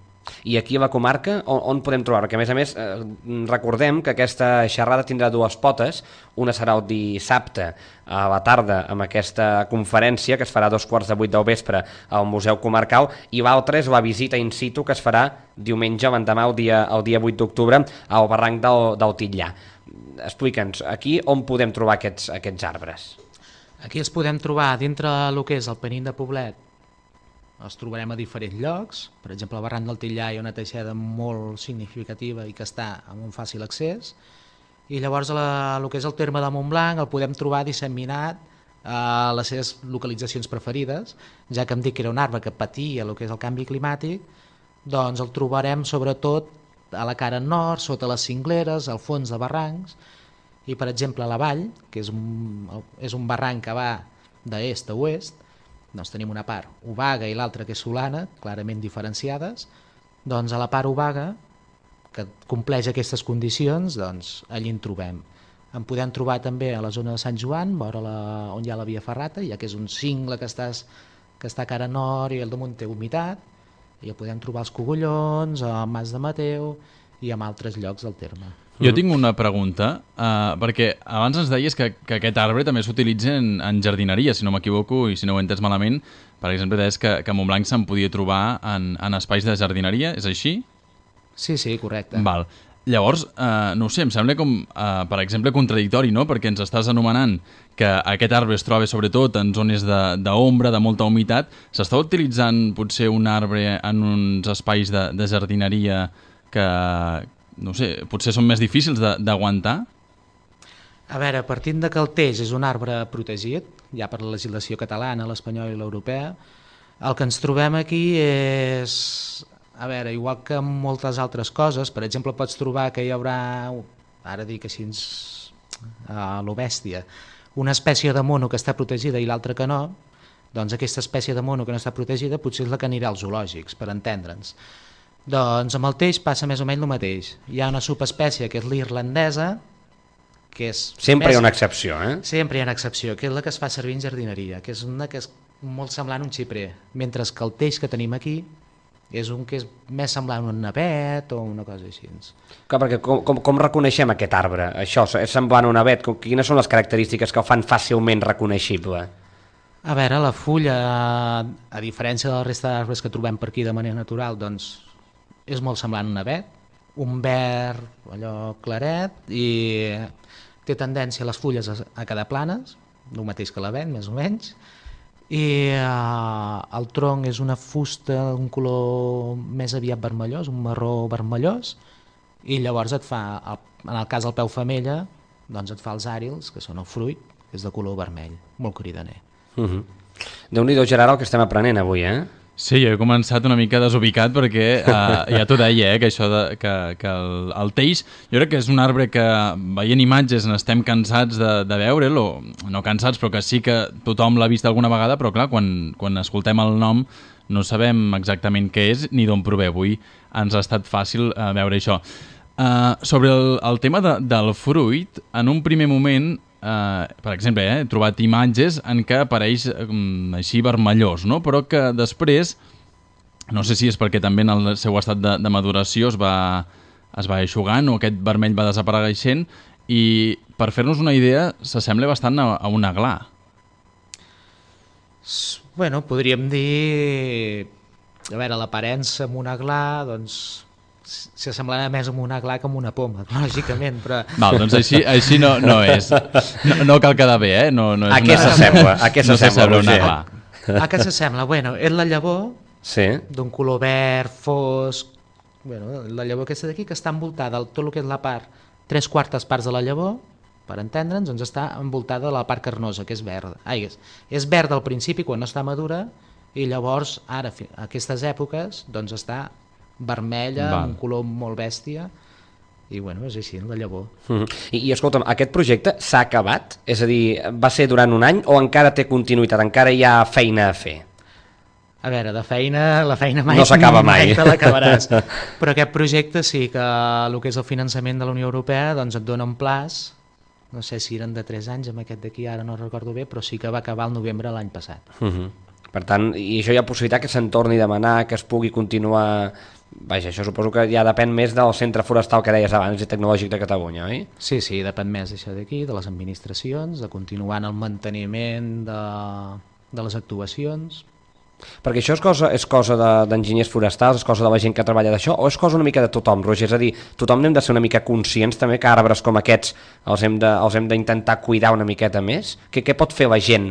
I aquí a la comarca, on podem trobar? Perquè a més, recordem que aquesta xerrada tindrà dues potes, una serà el dissabte a la tarda amb aquesta conferència que es farà a 7:15 del vespre al Museu Comarcal, i l'altra és la visita in situ que es farà diumenge, l'endemà, el dia 8 d'octubre, al barranc del Titllà. Explica'ns, aquí on podem trobar aquests arbres? Aquí els podem trobar dintre del que és el Penín de Poblet, els trobarem a diferents llocs. Per exemple, al barranc del Titllà hi ha una teixeda molt significativa i que està en un fàcil accés, i llavors el que és el terme de Montblanc el podem trobar disseminat a les seves localitzacions preferides, ja que em dic que era un arbre que patia el que és el canvi climàtic, doncs el trobarem sobretot a la cara nord, sota les cingleres, al fons de barrancs, i per exemple a la vall, que és un barranc que va d'est a oest, doncs tenim una part obaga i l'altra que és solana, clarament diferenciades. Doncs a la part obaga, que compleix aquestes condicions, doncs allí en trobem. En podem trobar també a la zona de Sant Joan, on hi ha la via ferrata, ja que és un cingle que està a cara nord i al damunt té humitat, i el podem trobar als Cogullons, al Mas de Mateu i en altres llocs del terme. Jo tinc una pregunta, perquè abans ens deies que aquest arbre també s'utilitza en jardineria, si no m'equivoco, i si no ho he entès malament. Per exemple, deies que a Montblanc se'n podia trobar en espais de jardineria, és així? Sí, correcte. Val. Llavors, no ho sé, em sembla com, per exemple, contradictori, no? Perquè ens estàs anomenant que aquest arbre es troba sobretot en zones d'ombra, de molta humitat. S'està utilitzant potser un arbre en uns espais de jardineria que, no sé, potser són més difícils d'aguantar? A veure, partint de que el teix és un arbre protegit, ja per la legislació catalana, l'espanyola i l'europea, el que ens trobem aquí és, a veure, igual que amb moltes altres coses, per exemple, pots trobar que hi haurà, ara dic així a lo bèstia, una espècie de mono que està protegida i l'altra que no, doncs aquesta espècie de mono que no està protegida potser és la que anirà als zoològics, per entendre'ns. Doncs amb el teix passa més o menys el mateix. Hi ha una subespècie que és l'irlandesa, que és... Sempre hi ha una excepció, eh? Sempre hi ha una excepció, que és la que es fa servir en jardineria, que és una que és molt semblant a un xiprer, mentre que el teix que tenim aquí és un que és més semblant a un navet o una cosa així. Clar, perquè com reconeixem aquest arbre? Això, és semblant a un navet? Quines són les característiques que el fan fàcilment reconeixible? A veure, la fulla, a diferència de la resta d'arbres que trobem per aquí de manera natural, doncs és molt semblant a un navet, un verd allò claret, i té tendència les fulles a quedar planes, el mateix que l'avet, més o menys, i el tronc és una fusta d'un color més aviat vermellós, un marró vermellós, i llavors et fa, en el cas del peu femella, doncs et fa els àrils, que són el fruit, que és de color vermell, molt cridaner. Déu-n'hi-do, Gerard, el que estem aprenent avui, eh? Sí, jo he començat una mica desubicat perquè ja t'ho deia, que això que el teix, jo crec que és un arbre que veient imatges n'estem cansats de veure'l, o no cansats, però que sí que tothom l'ha vist alguna vegada, però clar, quan escoltem el nom no sabem exactament què és ni d'on prové. Avui ens ha estat fàcil veure això. Sobre el tema del fruit, en un primer moment, per exemple, he trobat imatges en què apareix així vermellós, no? Però que després, no sé si és perquè també en el seu estat de maduració es va eixugant o aquest vermell va desapareixent, i per fer-nos una idea s'assembla bastant a un aglà. Bueno, podríem dir, a veure, l'aparença amb un aglà, doncs s'assemblarà més amb un aglà que amb una poma, lògicament, però... Val, doncs així no és. No cal quedar bé, eh? No és a què s'assembla? A què s'assembla, un aglà? A què s'assembla? Bueno, és la llavor d'un color verd, fosc, bueno, la llavor aquesta d'aquí, que està envoltada, tot el que és la part, 3/4 parts de la llavor, per entendre'ns, doncs està envoltada de la part carnosa, que és verda. És verd al principi, quan no està madura, i llavors, ara, a aquestes èpoques, doncs està vermella, amb un color molt bèstia, i bueno, és així, la llavor. I escolta'm, aquest projecte s'ha acabat? És a dir, va ser durant un any o encara té continuïtat, encara hi ha feina a fer? A veure, la feina mai no s'acaba mai. Te l'acabaràs. Però aquest projecte sí que el que és el finançament de la Unió Europea doncs et dona un plaç, no sé si eren de 3 anys amb aquest d'aquí, ara no recordo bé, però sí que va acabar el novembre l'any passat. Per tant, i això hi ha possibilitat que se'n torni a demanar, que es pugui continuar... Vaja, això suposo que ja depèn més del centre forestal que deies abans i tecnològic de Catalunya, oi? Sí, depèn més d'això d'aquí, de les administracions, de continuar en el manteniment de les actuacions. Perquè això és cosa d'enginyers forestals, és cosa de la gent que treballa d'això, o és cosa una mica de tothom, Roger? És a dir, tothom hem de ser una mica conscients també que arbres com aquests els hem d'intentar cuidar una miqueta més? Què pot fer la gent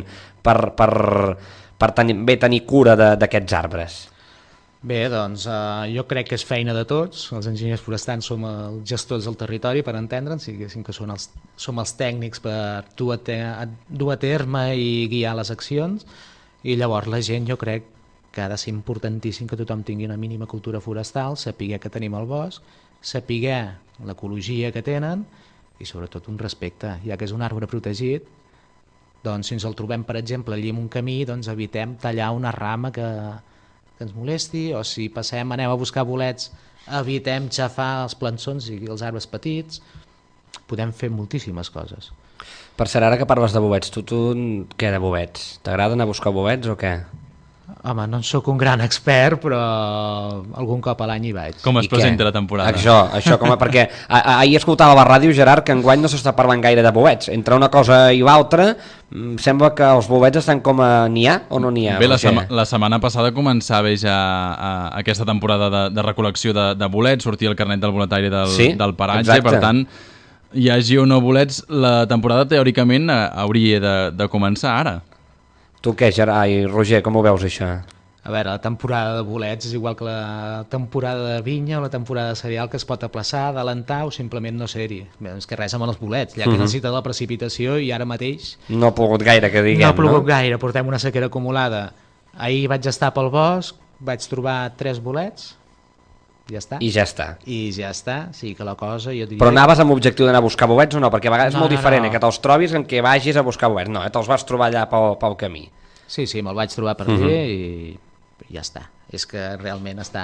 per tenir cura d'aquests arbres? Bé, doncs jo crec que és feina de tots. Els enginyers forestals som els gestors del territori, per entendre'ns, que som els tècnics per dur a terme i guiar les accions, i llavors la gent, jo crec que ha de ser importantíssim que tothom tingui una mínima cultura forestal, saber que tenim el bosc, saber l'ecologia que tenen i sobretot un respecte, ja que és un arbre protegit. Doncs si ens el trobem, per exemple, allí en un camí, doncs evitem tallar una rama que ens molesti, o si anem a buscar bolets, evitem xafar els plançons i els arbres petits. Podem fer moltíssimes coses. Per cert, ara que parles de bovets, tu què de bovets? T'agrada anar a buscar bovets o què? Home, no en sóc un gran expert, però algun cop a l'any hi vaig. Com es presenta la temporada? Això perquè ahir escoltava a la ràdio, Gerard, que enguany no s'està parlant gaire de bovets. Entre una cosa i l'altra, sembla que els bovets estan com a n'hi ha o no n'hi ha? Bé, la setmana passada començava ja aquesta temporada de recol·lecció de bolets, sortia el carnet del boletaire del paratge, exacte. Per tant, hi hagi o no bolets, la temporada teòricament hauria de començar ara. Tu què, Gerard i Roger, com ho veus això? A veure, la temporada de bolets és igual que la temporada de vinya o la temporada de cereal, que es pot aplaçar, adelantar o simplement no ser-hi. És que res amb els bolets, ja que necessita la precipitació i ara mateix... No ha plogut gaire, que diguem, no? No ha plogut gaire, portem una sequera acumulada. Ahir vaig estar pel bosc, vaig trobar 3 bolets, ja està. I ja està. I ja està, sí que la cosa... Jo diria... Però anaves amb l'objectiu d'anar a buscar bovets o no? Perquè a vegades és molt diferent que te'ls trobis en què vagis a buscar bovets. No, te'ls vas trobar allà pel camí. Sí, me'l vaig trobar per allà i ja està. És que realment està...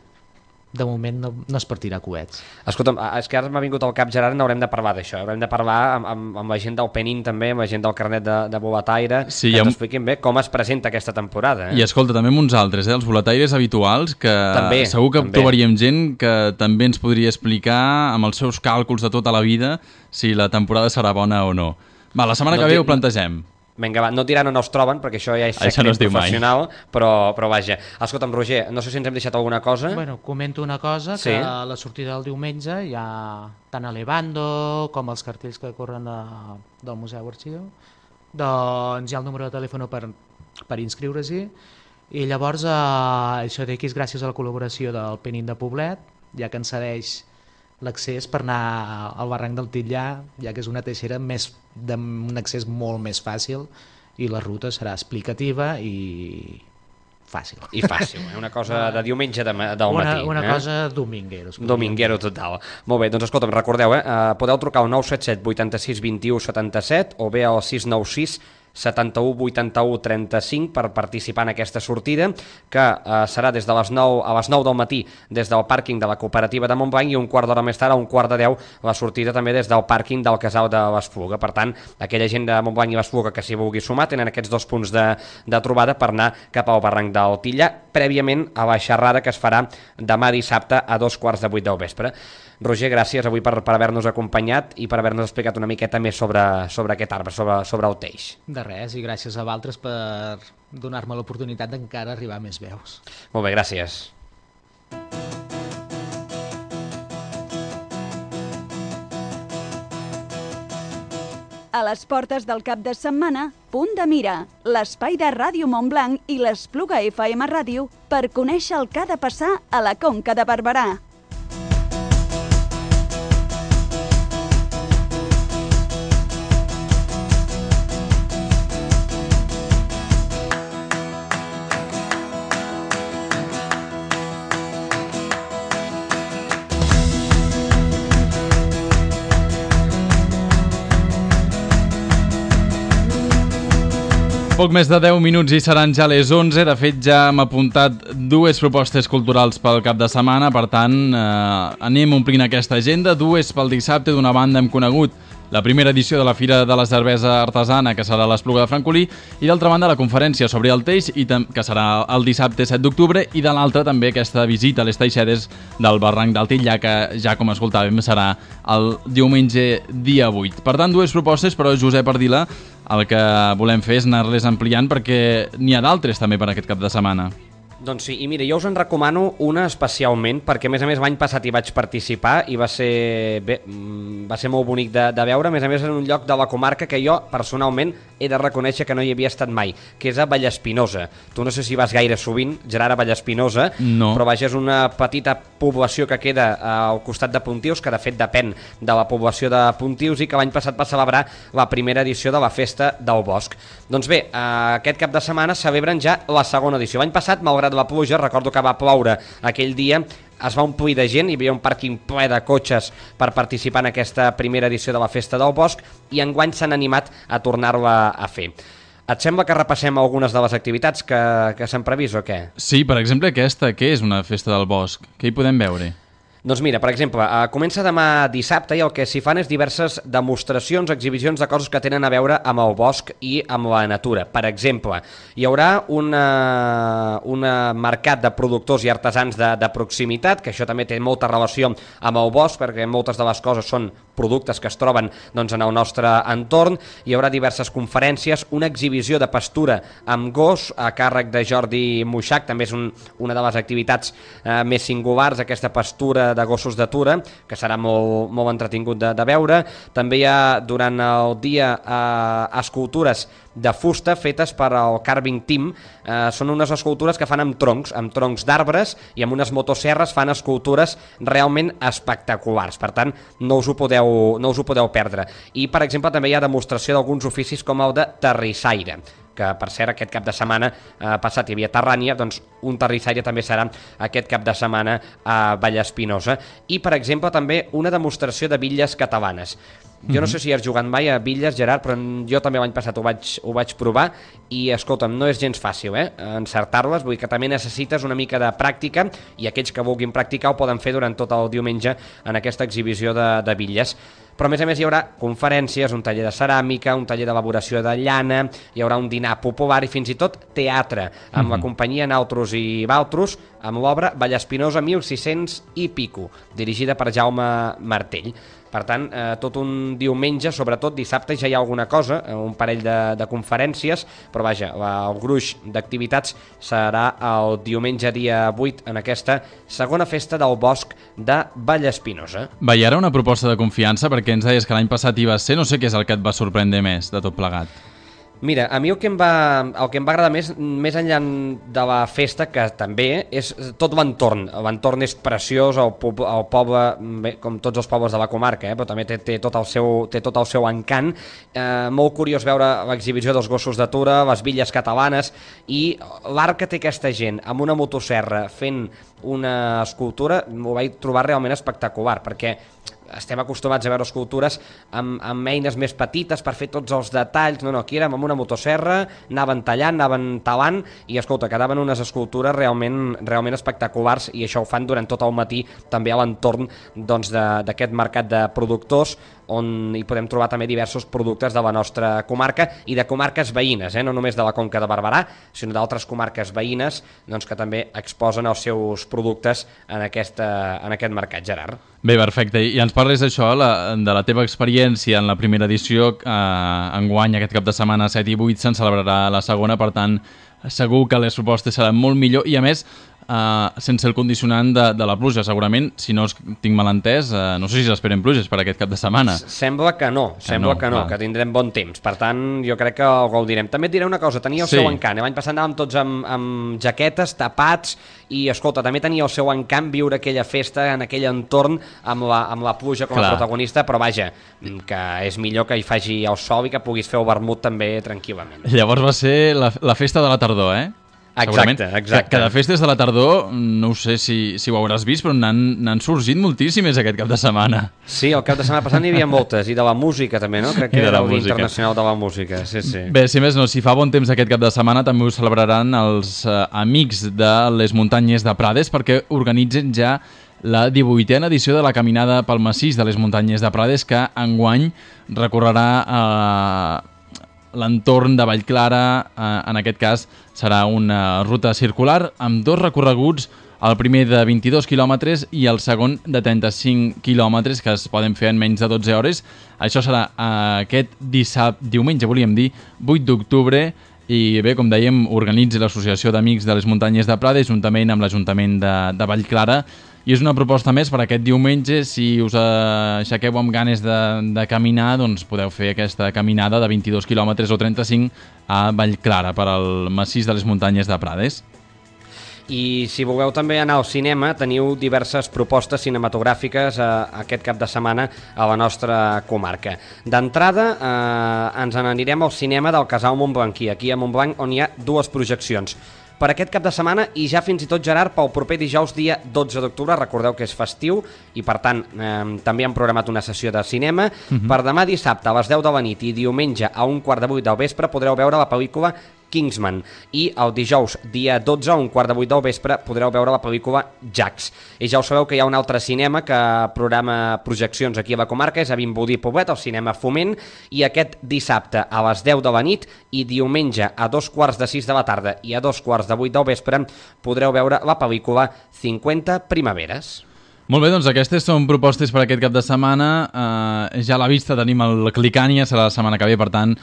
De moment no es partirà coets. Escolta'm, és que ara m'ha vingut al cap, Gerard, n'haurem de parlar d'això. Haurem de parlar amb la gent del Penin també, amb la gent del carnet de boletaire, que ens expliquin bé com es presenta aquesta temporada. I escolta, també amb uns altres, els boletaires habituals, que també, segur que trobaríem gent que també ens podria explicar amb els seus càlculs de tota la vida si la temporada serà bona o no. Va, la setmana que ve ho plantegem. Vinga, va, no diran on els troben, perquè això ja és secret professional, però vaja. Escolta'm, Roger, no sé si ens hem deixat alguna cosa. Bueno, comento una cosa, que a la sortida del diumenge hi ha tant a Levando com els cartells que corren del Museu Arxiu, doncs hi ha el número de telèfon per inscriure-s'hi, i llavors això d'aquí és gràcies a la col·laboració del Penin de Poblet, ja que ens cedeix l'accés per anar al barranc del Titllà, ja que és una teixera d'un accés molt més fàcil i la ruta serà explicativa i fàcil. I fàcil, una cosa de diumenge del matí. Una cosa dominguero. Dominguero total. Molt bé, doncs escolta'm, recordeu, podeu trucar al 977 86 21 77 o bé al 696 71 81 35 per participar en aquesta sortida, que serà des de les 9 a les 9 del matí des del pàrquing de la cooperativa de Montblanc, i un quart d'hora més tard, a un quart de 10, la sortida també des del pàrquing del Casal de l'Espluga. Per tant, aquella gent de Montblanc i l'Espluga que s'hi vulgui sumar tenen aquests 2 punts de trobada per anar cap al barranc del Titllà, prèviament a la xerrada que es farà demà dissabte a 2:15 del vespre. Roger, gràcies avui per haver-nos acompanyat i per haver-nos explicat una miqueta més sobre aquest arbre, sobre el teix. De res, i gràcies a vosaltres per donar-me l'oportunitat d'encara arribar a més veus. Molt bé, gràcies. A les portes del cap de setmana, Punt de Mira, l'espai de Ràdio Montblanc i l'Espluga FM Ràdio per conèixer el que ha de passar a la Conca de Barberà. Poc més de 10 minuts i seran ja les 11. De fet, ja hem apuntat 2 propostes culturals pel cap de setmana. Per tant, anem omplint aquesta agenda. 2 pel dissabte. D'una banda hem conegut la primera edició de la Fira de la Cervesa Artesana, que serà a l'Espluga de Francolí, i d'altra banda la conferència sobre el teix, que serà el dissabte 7 d'octubre, i de l'altra també aquesta visita a les teixedes del barranc del Titllà, que ja, com escoltàvem, serà el diumenge dia 8. Per tant, 2 propostes, però Josep Ardila, el que volem fer és anar-les ampliant perquè n'hi ha d'altres també per aquest cap de setmana. Doncs sí, i mira, jo us en recomano una especialment, perquè a més l'any passat hi vaig participar i va ser molt bonic de veure, a més en un lloc de la comarca que jo personalment he de reconèixer que no hi havia estat mai, que és a Vallespinosa. Tu no sé si vas gaire sovint, Gerard, a Vallespinosa, no. Però vaja, és una petita població que queda al costat de Pontils, que de fet depèn de la població de Pontils, i que l'any passat va celebrar la primera edició de la Festa del Bosc. Doncs bé, aquest cap de setmana celebren ja la segona edició. L'any passat, malgrat la pluja, recordo que va ploure aquell dia, es va omplir de gent, hi havia un pàrquing ple de cotxes per participar en aquesta primera edició de la Festa del Bosc, i enguany s'han animat a tornar-la a fer. Et sembla que repassem algunes de les activitats que s'han previst o què? Sí, per exemple aquesta, què és una Festa del Bosc? Què hi podem veure? Doncs mira, per exemple, comença demà dissabte i el que s'hi fan és diverses demostracions, exhibicions de coses que tenen a veure amb el bosc i amb la natura. Per exemple, hi haurà un mercat de productors i artesans de proximitat, que això també té molta relació amb el bosc, perquè moltes de les coses són productes que es troben doncs, en el nostre entorn. Hi haurà diverses conferències, una exhibició de pastura amb gos a càrrec de Jordi Muixac, també és una de les activitats més singulars, aquesta pastura de gossos d'atura, que serà molt entretingut de veure. També hi ha durant el dia escultures de fusta fetes per al Carving Team. Són unes escultures que fan amb troncs d'arbres, i amb unes motosserres fan escultures realment espectaculars. Per tant, no us ho podeu perdre. I, per exemple, també hi ha demostració d'alguns oficis com el de terrissaire, que per cert aquest cap de setmana passat hi havia Terrània, doncs un terrissaire també serà aquest cap de setmana a Vallespinosa. I, per exemple, també una demostració de bitlles catalanes. Jo no sé si has jugat mai a bitlles, Gerard, però jo també l'any passat ho vaig provar i, escolta'm, no és gens fàcil, encertar-les, vull dir que també necessites una mica de pràctica, i aquells que vulguin practicar ho poden fer durant tot el diumenge en aquesta exhibició de bitlles. Però a més hi haurà conferències, un taller de ceràmica, un taller d'elaboració de llana, hi haurà un dinar popular i fins i tot teatre, amb la companyia Nautros i Valtros, amb l'obra Vallespinosa 1600 i pico, dirigida per Jaume Martell. Per tant, tot un diumenge, sobretot dissabte ja hi ha alguna cosa, un parell de conferències, però vaja, el gruix d'activitats serà el diumenge dia 8 en aquesta segona festa del bosc de Vallespinosa. Va, i ara una proposta de confiança, perquè ens deies que l'any passat hi vas ser, no sé què és el que et va sorprendre més de tot plegat. Mira, a mi el que em va agradar més enllà de la festa, que també, és tot l'entorn. L'entorn és preciós, el poble, bé, com tots els pobles de la comarca, però també té tot el seu encant. Molt curiós veure l'exhibició dels gossos d'atura, les bitlles catalanes, i l'art que té aquesta gent amb una motosserra fent una escultura, ho vaig trobar realment espectacular, perquè estem acostumats a veure escultures amb eines més petites per fer tots els detalls. No, aquí érem amb una motosserra, anaven tallant, anaven talant, i escolta, quedaven unes escultures realment espectaculars, i això ho fan durant tot el matí també a l'entorn d'aquest mercat de productors, on hi podem trobar també diversos productes de la nostra comarca i de comarques veïnes, no només de la Conca de Barberà, sinó d'altres comarques veïnes que també exposen els seus productes en aquest mercat, Gerard. Bé, perfecte. I ens parles d'això, de la teva experiència en la primera edició. Enguany, aquest cap de setmana 7 i 8, se'n celebrarà la segona, per tant, segur que les propostes seran molt millor, i a més, sense el condicionant de la pluja, segurament. Si no tinc mal entès, no sé si s'esperen pluges per aquest cap de setmana. Sembla que no, que tindrem bon temps. Per tant, jo crec que ho gaudirem. També et diré una cosa, tenia el seu encant. L'any passat anàvem tots amb jaquetes, tapats, i escolta, també tenia el seu encant viure aquella festa en aquell entorn amb la pluja com a protagonista, però vaja, que és millor que hi faci el sol i que puguis fer el vermut també tranquil·lament. Llavors va ser la festa de la tardor, Exacte. Que de festes de la tardor, no sé si ho hauràs vist, però n'han sorgit moltíssimes aquest cap de setmana. Sí, el cap de setmana passat n'hi havia moltes, i de la música també, no? Crec que era el Dia Internacional de la Música, sí. Bé, si més no, si fa bon temps aquest cap de setmana també ho celebraran els amics de les muntanyes de Prades, perquè organitzen ja la 18a edició de la Caminada pel Massís de les Muntanyes de Prades, que enguany recorrerà l'entorn de Vallclara. En aquest cas serà una ruta circular amb 2 recorreguts, el primer de 22 quilòmetres i el segon de 35 quilòmetres, que es poden fer en menys de 12 hores. Això serà aquest diumenge, 8 d'octubre, i bé, com dèiem, organitza l'Associació d'Amics de les Muntanyes de Prades juntament amb l'Ajuntament de Vallclara. I és una proposta més per aquest diumenge. Si us aixequeu amb ganes de caminar, doncs podeu fer aquesta caminada de 22 quilòmetres o 35 a Vallclara per al massís de les Muntanyes de Prades. I si voleu també anar al cinema, teniu diverses propostes cinematogràfiques aquest cap de setmana a la nostra comarca. D'entrada, ens n'anirem al cinema del Casal Montblanquí, aquí a Montblanc, on hi ha 2 projeccions. Per aquest cap de setmana, i ja fins i tot, Gerard, pel proper dijous, dia 12 d'octubre, recordeu que és festiu, i per tant també han programat una sessió de cinema. Per demà dissabte a les 10 de la nit i diumenge a 7:15 del vespre podreu veure la pel·lícula Kingsman. I el dijous, dia 12, a 7:45 del vespre, podreu veure la pel·lícula Jax. I ja ho sabeu que hi ha un altre cinema que programa projeccions aquí a la comarca, és a Vimbodí Poblet, el cinema Foment, i aquest dissabte a les 10 de la nit i diumenge a 5:45 de la tarda i a 7:45 del vespre podreu veure la pel·lícula 50 primaveres. Molt bé, doncs aquestes són propostes per aquest cap de setmana. Ja a la vista tenim el Clicània, serà la setmana que ve, per tant,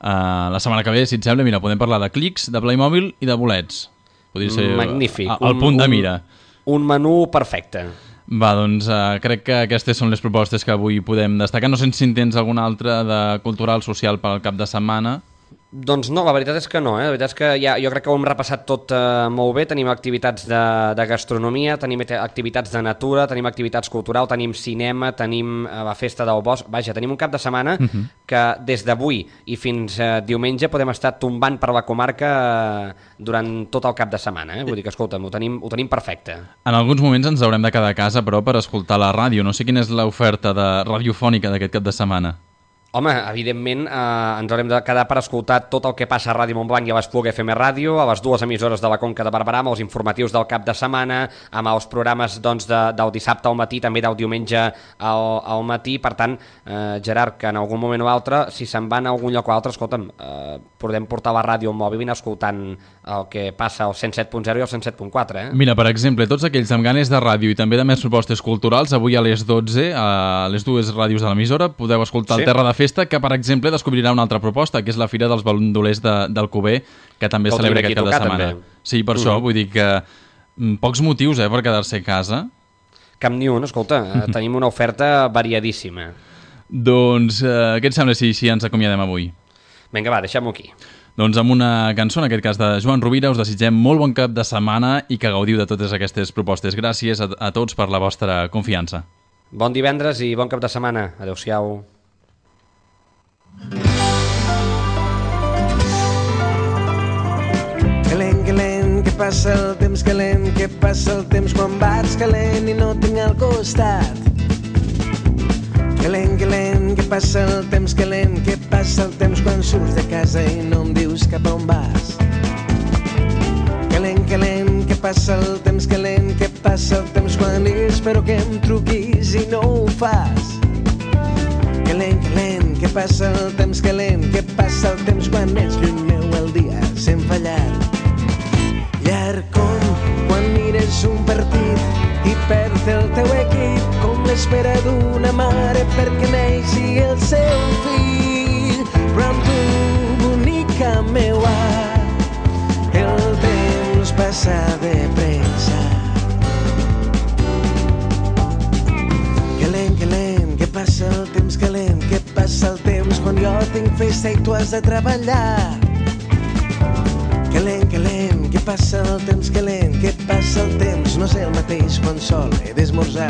la setmana que ve, si et sembla, mira, podem parlar de clics, de Playmobil i de bolets. Podria ser magnífic. El punt de mira. Un menú perfecte. Va, doncs crec que aquestes són les propostes que avui podem destacar. No sé si en tens alguna altra de cultural, social pel cap de setmana. Doncs no, la veritat és que no. La veritat és que jo crec que ho hem repassat tot molt bé. Tenim activitats de gastronomia, tenim activitats de natura, tenim activitats culturals, tenim cinema, tenim la festa del bosc. Vaja, tenim un cap de setmana que des d'avui i fins diumenge podem estar tombant per la comarca durant tot el cap de setmana. Vull dir que, escolta'm, ho tenim perfecte. En alguns moments ens haurem de quedar a casa, però, per escoltar la ràdio. No sé quina és l'oferta radiofònica d'aquest cap de setmana. Home, evidentment ens haurem de quedar per escoltar tot el que passa a Ràdio Montblanc i a l'Espluga FM Ràdio, a les dues emissores de la Conca de Barberà, amb els informatius del cap de setmana, amb els programes doncs, del dissabte al matí, també del diumenge al matí. Per tant, Gerard, que en algun moment o altre, si se'n van a algun lloc o altre, escolta'm, podem portar la ràdio al mòbil i anar escoltant el que passa al 107.0 i al 107.4. Mira, per exemple, tots aquells amb ganes de ràdio i també de més propostes culturals, avui a les 12, a les dues ràdios de l'emissora, podeu escoltar el Terra de Festa, que, per exemple, descobrirà una altra proposta, que és la Fira dels Bandolers d'Alcover, que també celebra aquest cap de setmana. També. Sí, per això, vull dir que pocs motius per quedar-se a casa. Cap ni un, escolta, tenim una oferta variadíssima. Doncs, què et sembla si ens acomiadem avui? Vinga, va, deixem-ho aquí. Doncs amb una cançó, en aquest cas de Joan Rovira, us desitgem molt bon cap de setmana i que gaudiu de totes aquestes propostes. Gràcies a tots per la vostra confiança. Bon divendres i bon cap de setmana. Adéu-siau. Calent, que passa el temps calent, que passa el temps quan vaig calent i no tinc al costat. Calent, que passa el temps calent, que passa el temps quan surts de casa i no em dius cap a on vas. Calent, que passa el temps calent, que passa el temps quan espero que em truquis i no ho fas. Calent, que passa el temps calent, que passa el temps quan ets lluny meu el dia sent fallat. Llarg com quan mires un partit i perds el teu equip, com l'espera d'una mare perquè neixi el seu fill. Però amb tu, bonica meua, el temps passa de pressa. Calent, que passa el temps calent, que passa el temps quan jo tinc festa i tu has de treballar. Calent, que passa el temps calent, que passa el temps, no sé el mateix quan sol he d'esmorzar.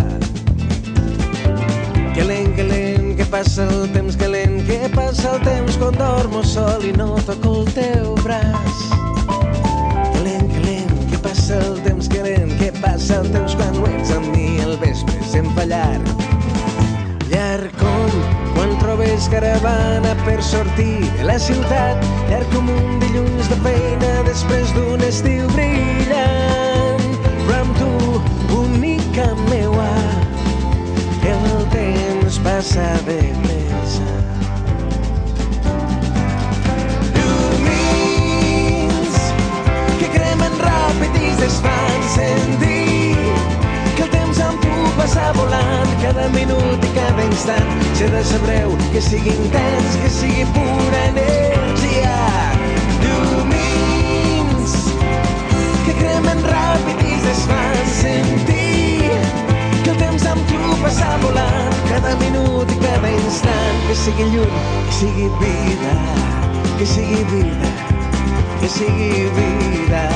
Calent, que passa el temps calent, que passa el temps quan dormo sol i no toco el teu braç. Calent, que passa el temps calent, que passa el temps quan ho ets amb mi al vespre sent fallar. Llarg com quan trobes caravana per sortir de la ciutat, llarg com un dilluns de feina després d'un estiu brillant. Però amb tu, bonica meua, el temps passa de pressa. Llumins que cremen ràpid i es desfan sentir que el temps amb tu passa volant cada minut i cada instant. Si ha de ser breu, que sigui intens, que sigui pura energia. Llumins que cremen ràpid i es desfan sentir que el temps amb tu passa volant cada minut i cada instant. Que sigui llum, que sigui vida, que sigui vida, que sigui vida.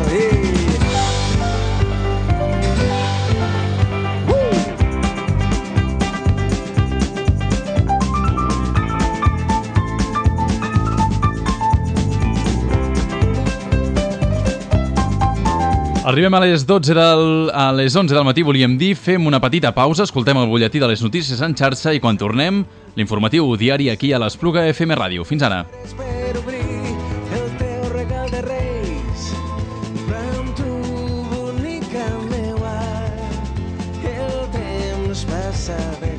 Arribem a les 12 a les 11 del matí, volíem dir, fem una petita pausa, escoltem el butlletí de les notícies en xarxa i quan tornem, l'informatiu diari aquí a l'Espluga FM Ràdio. Fins ara. saber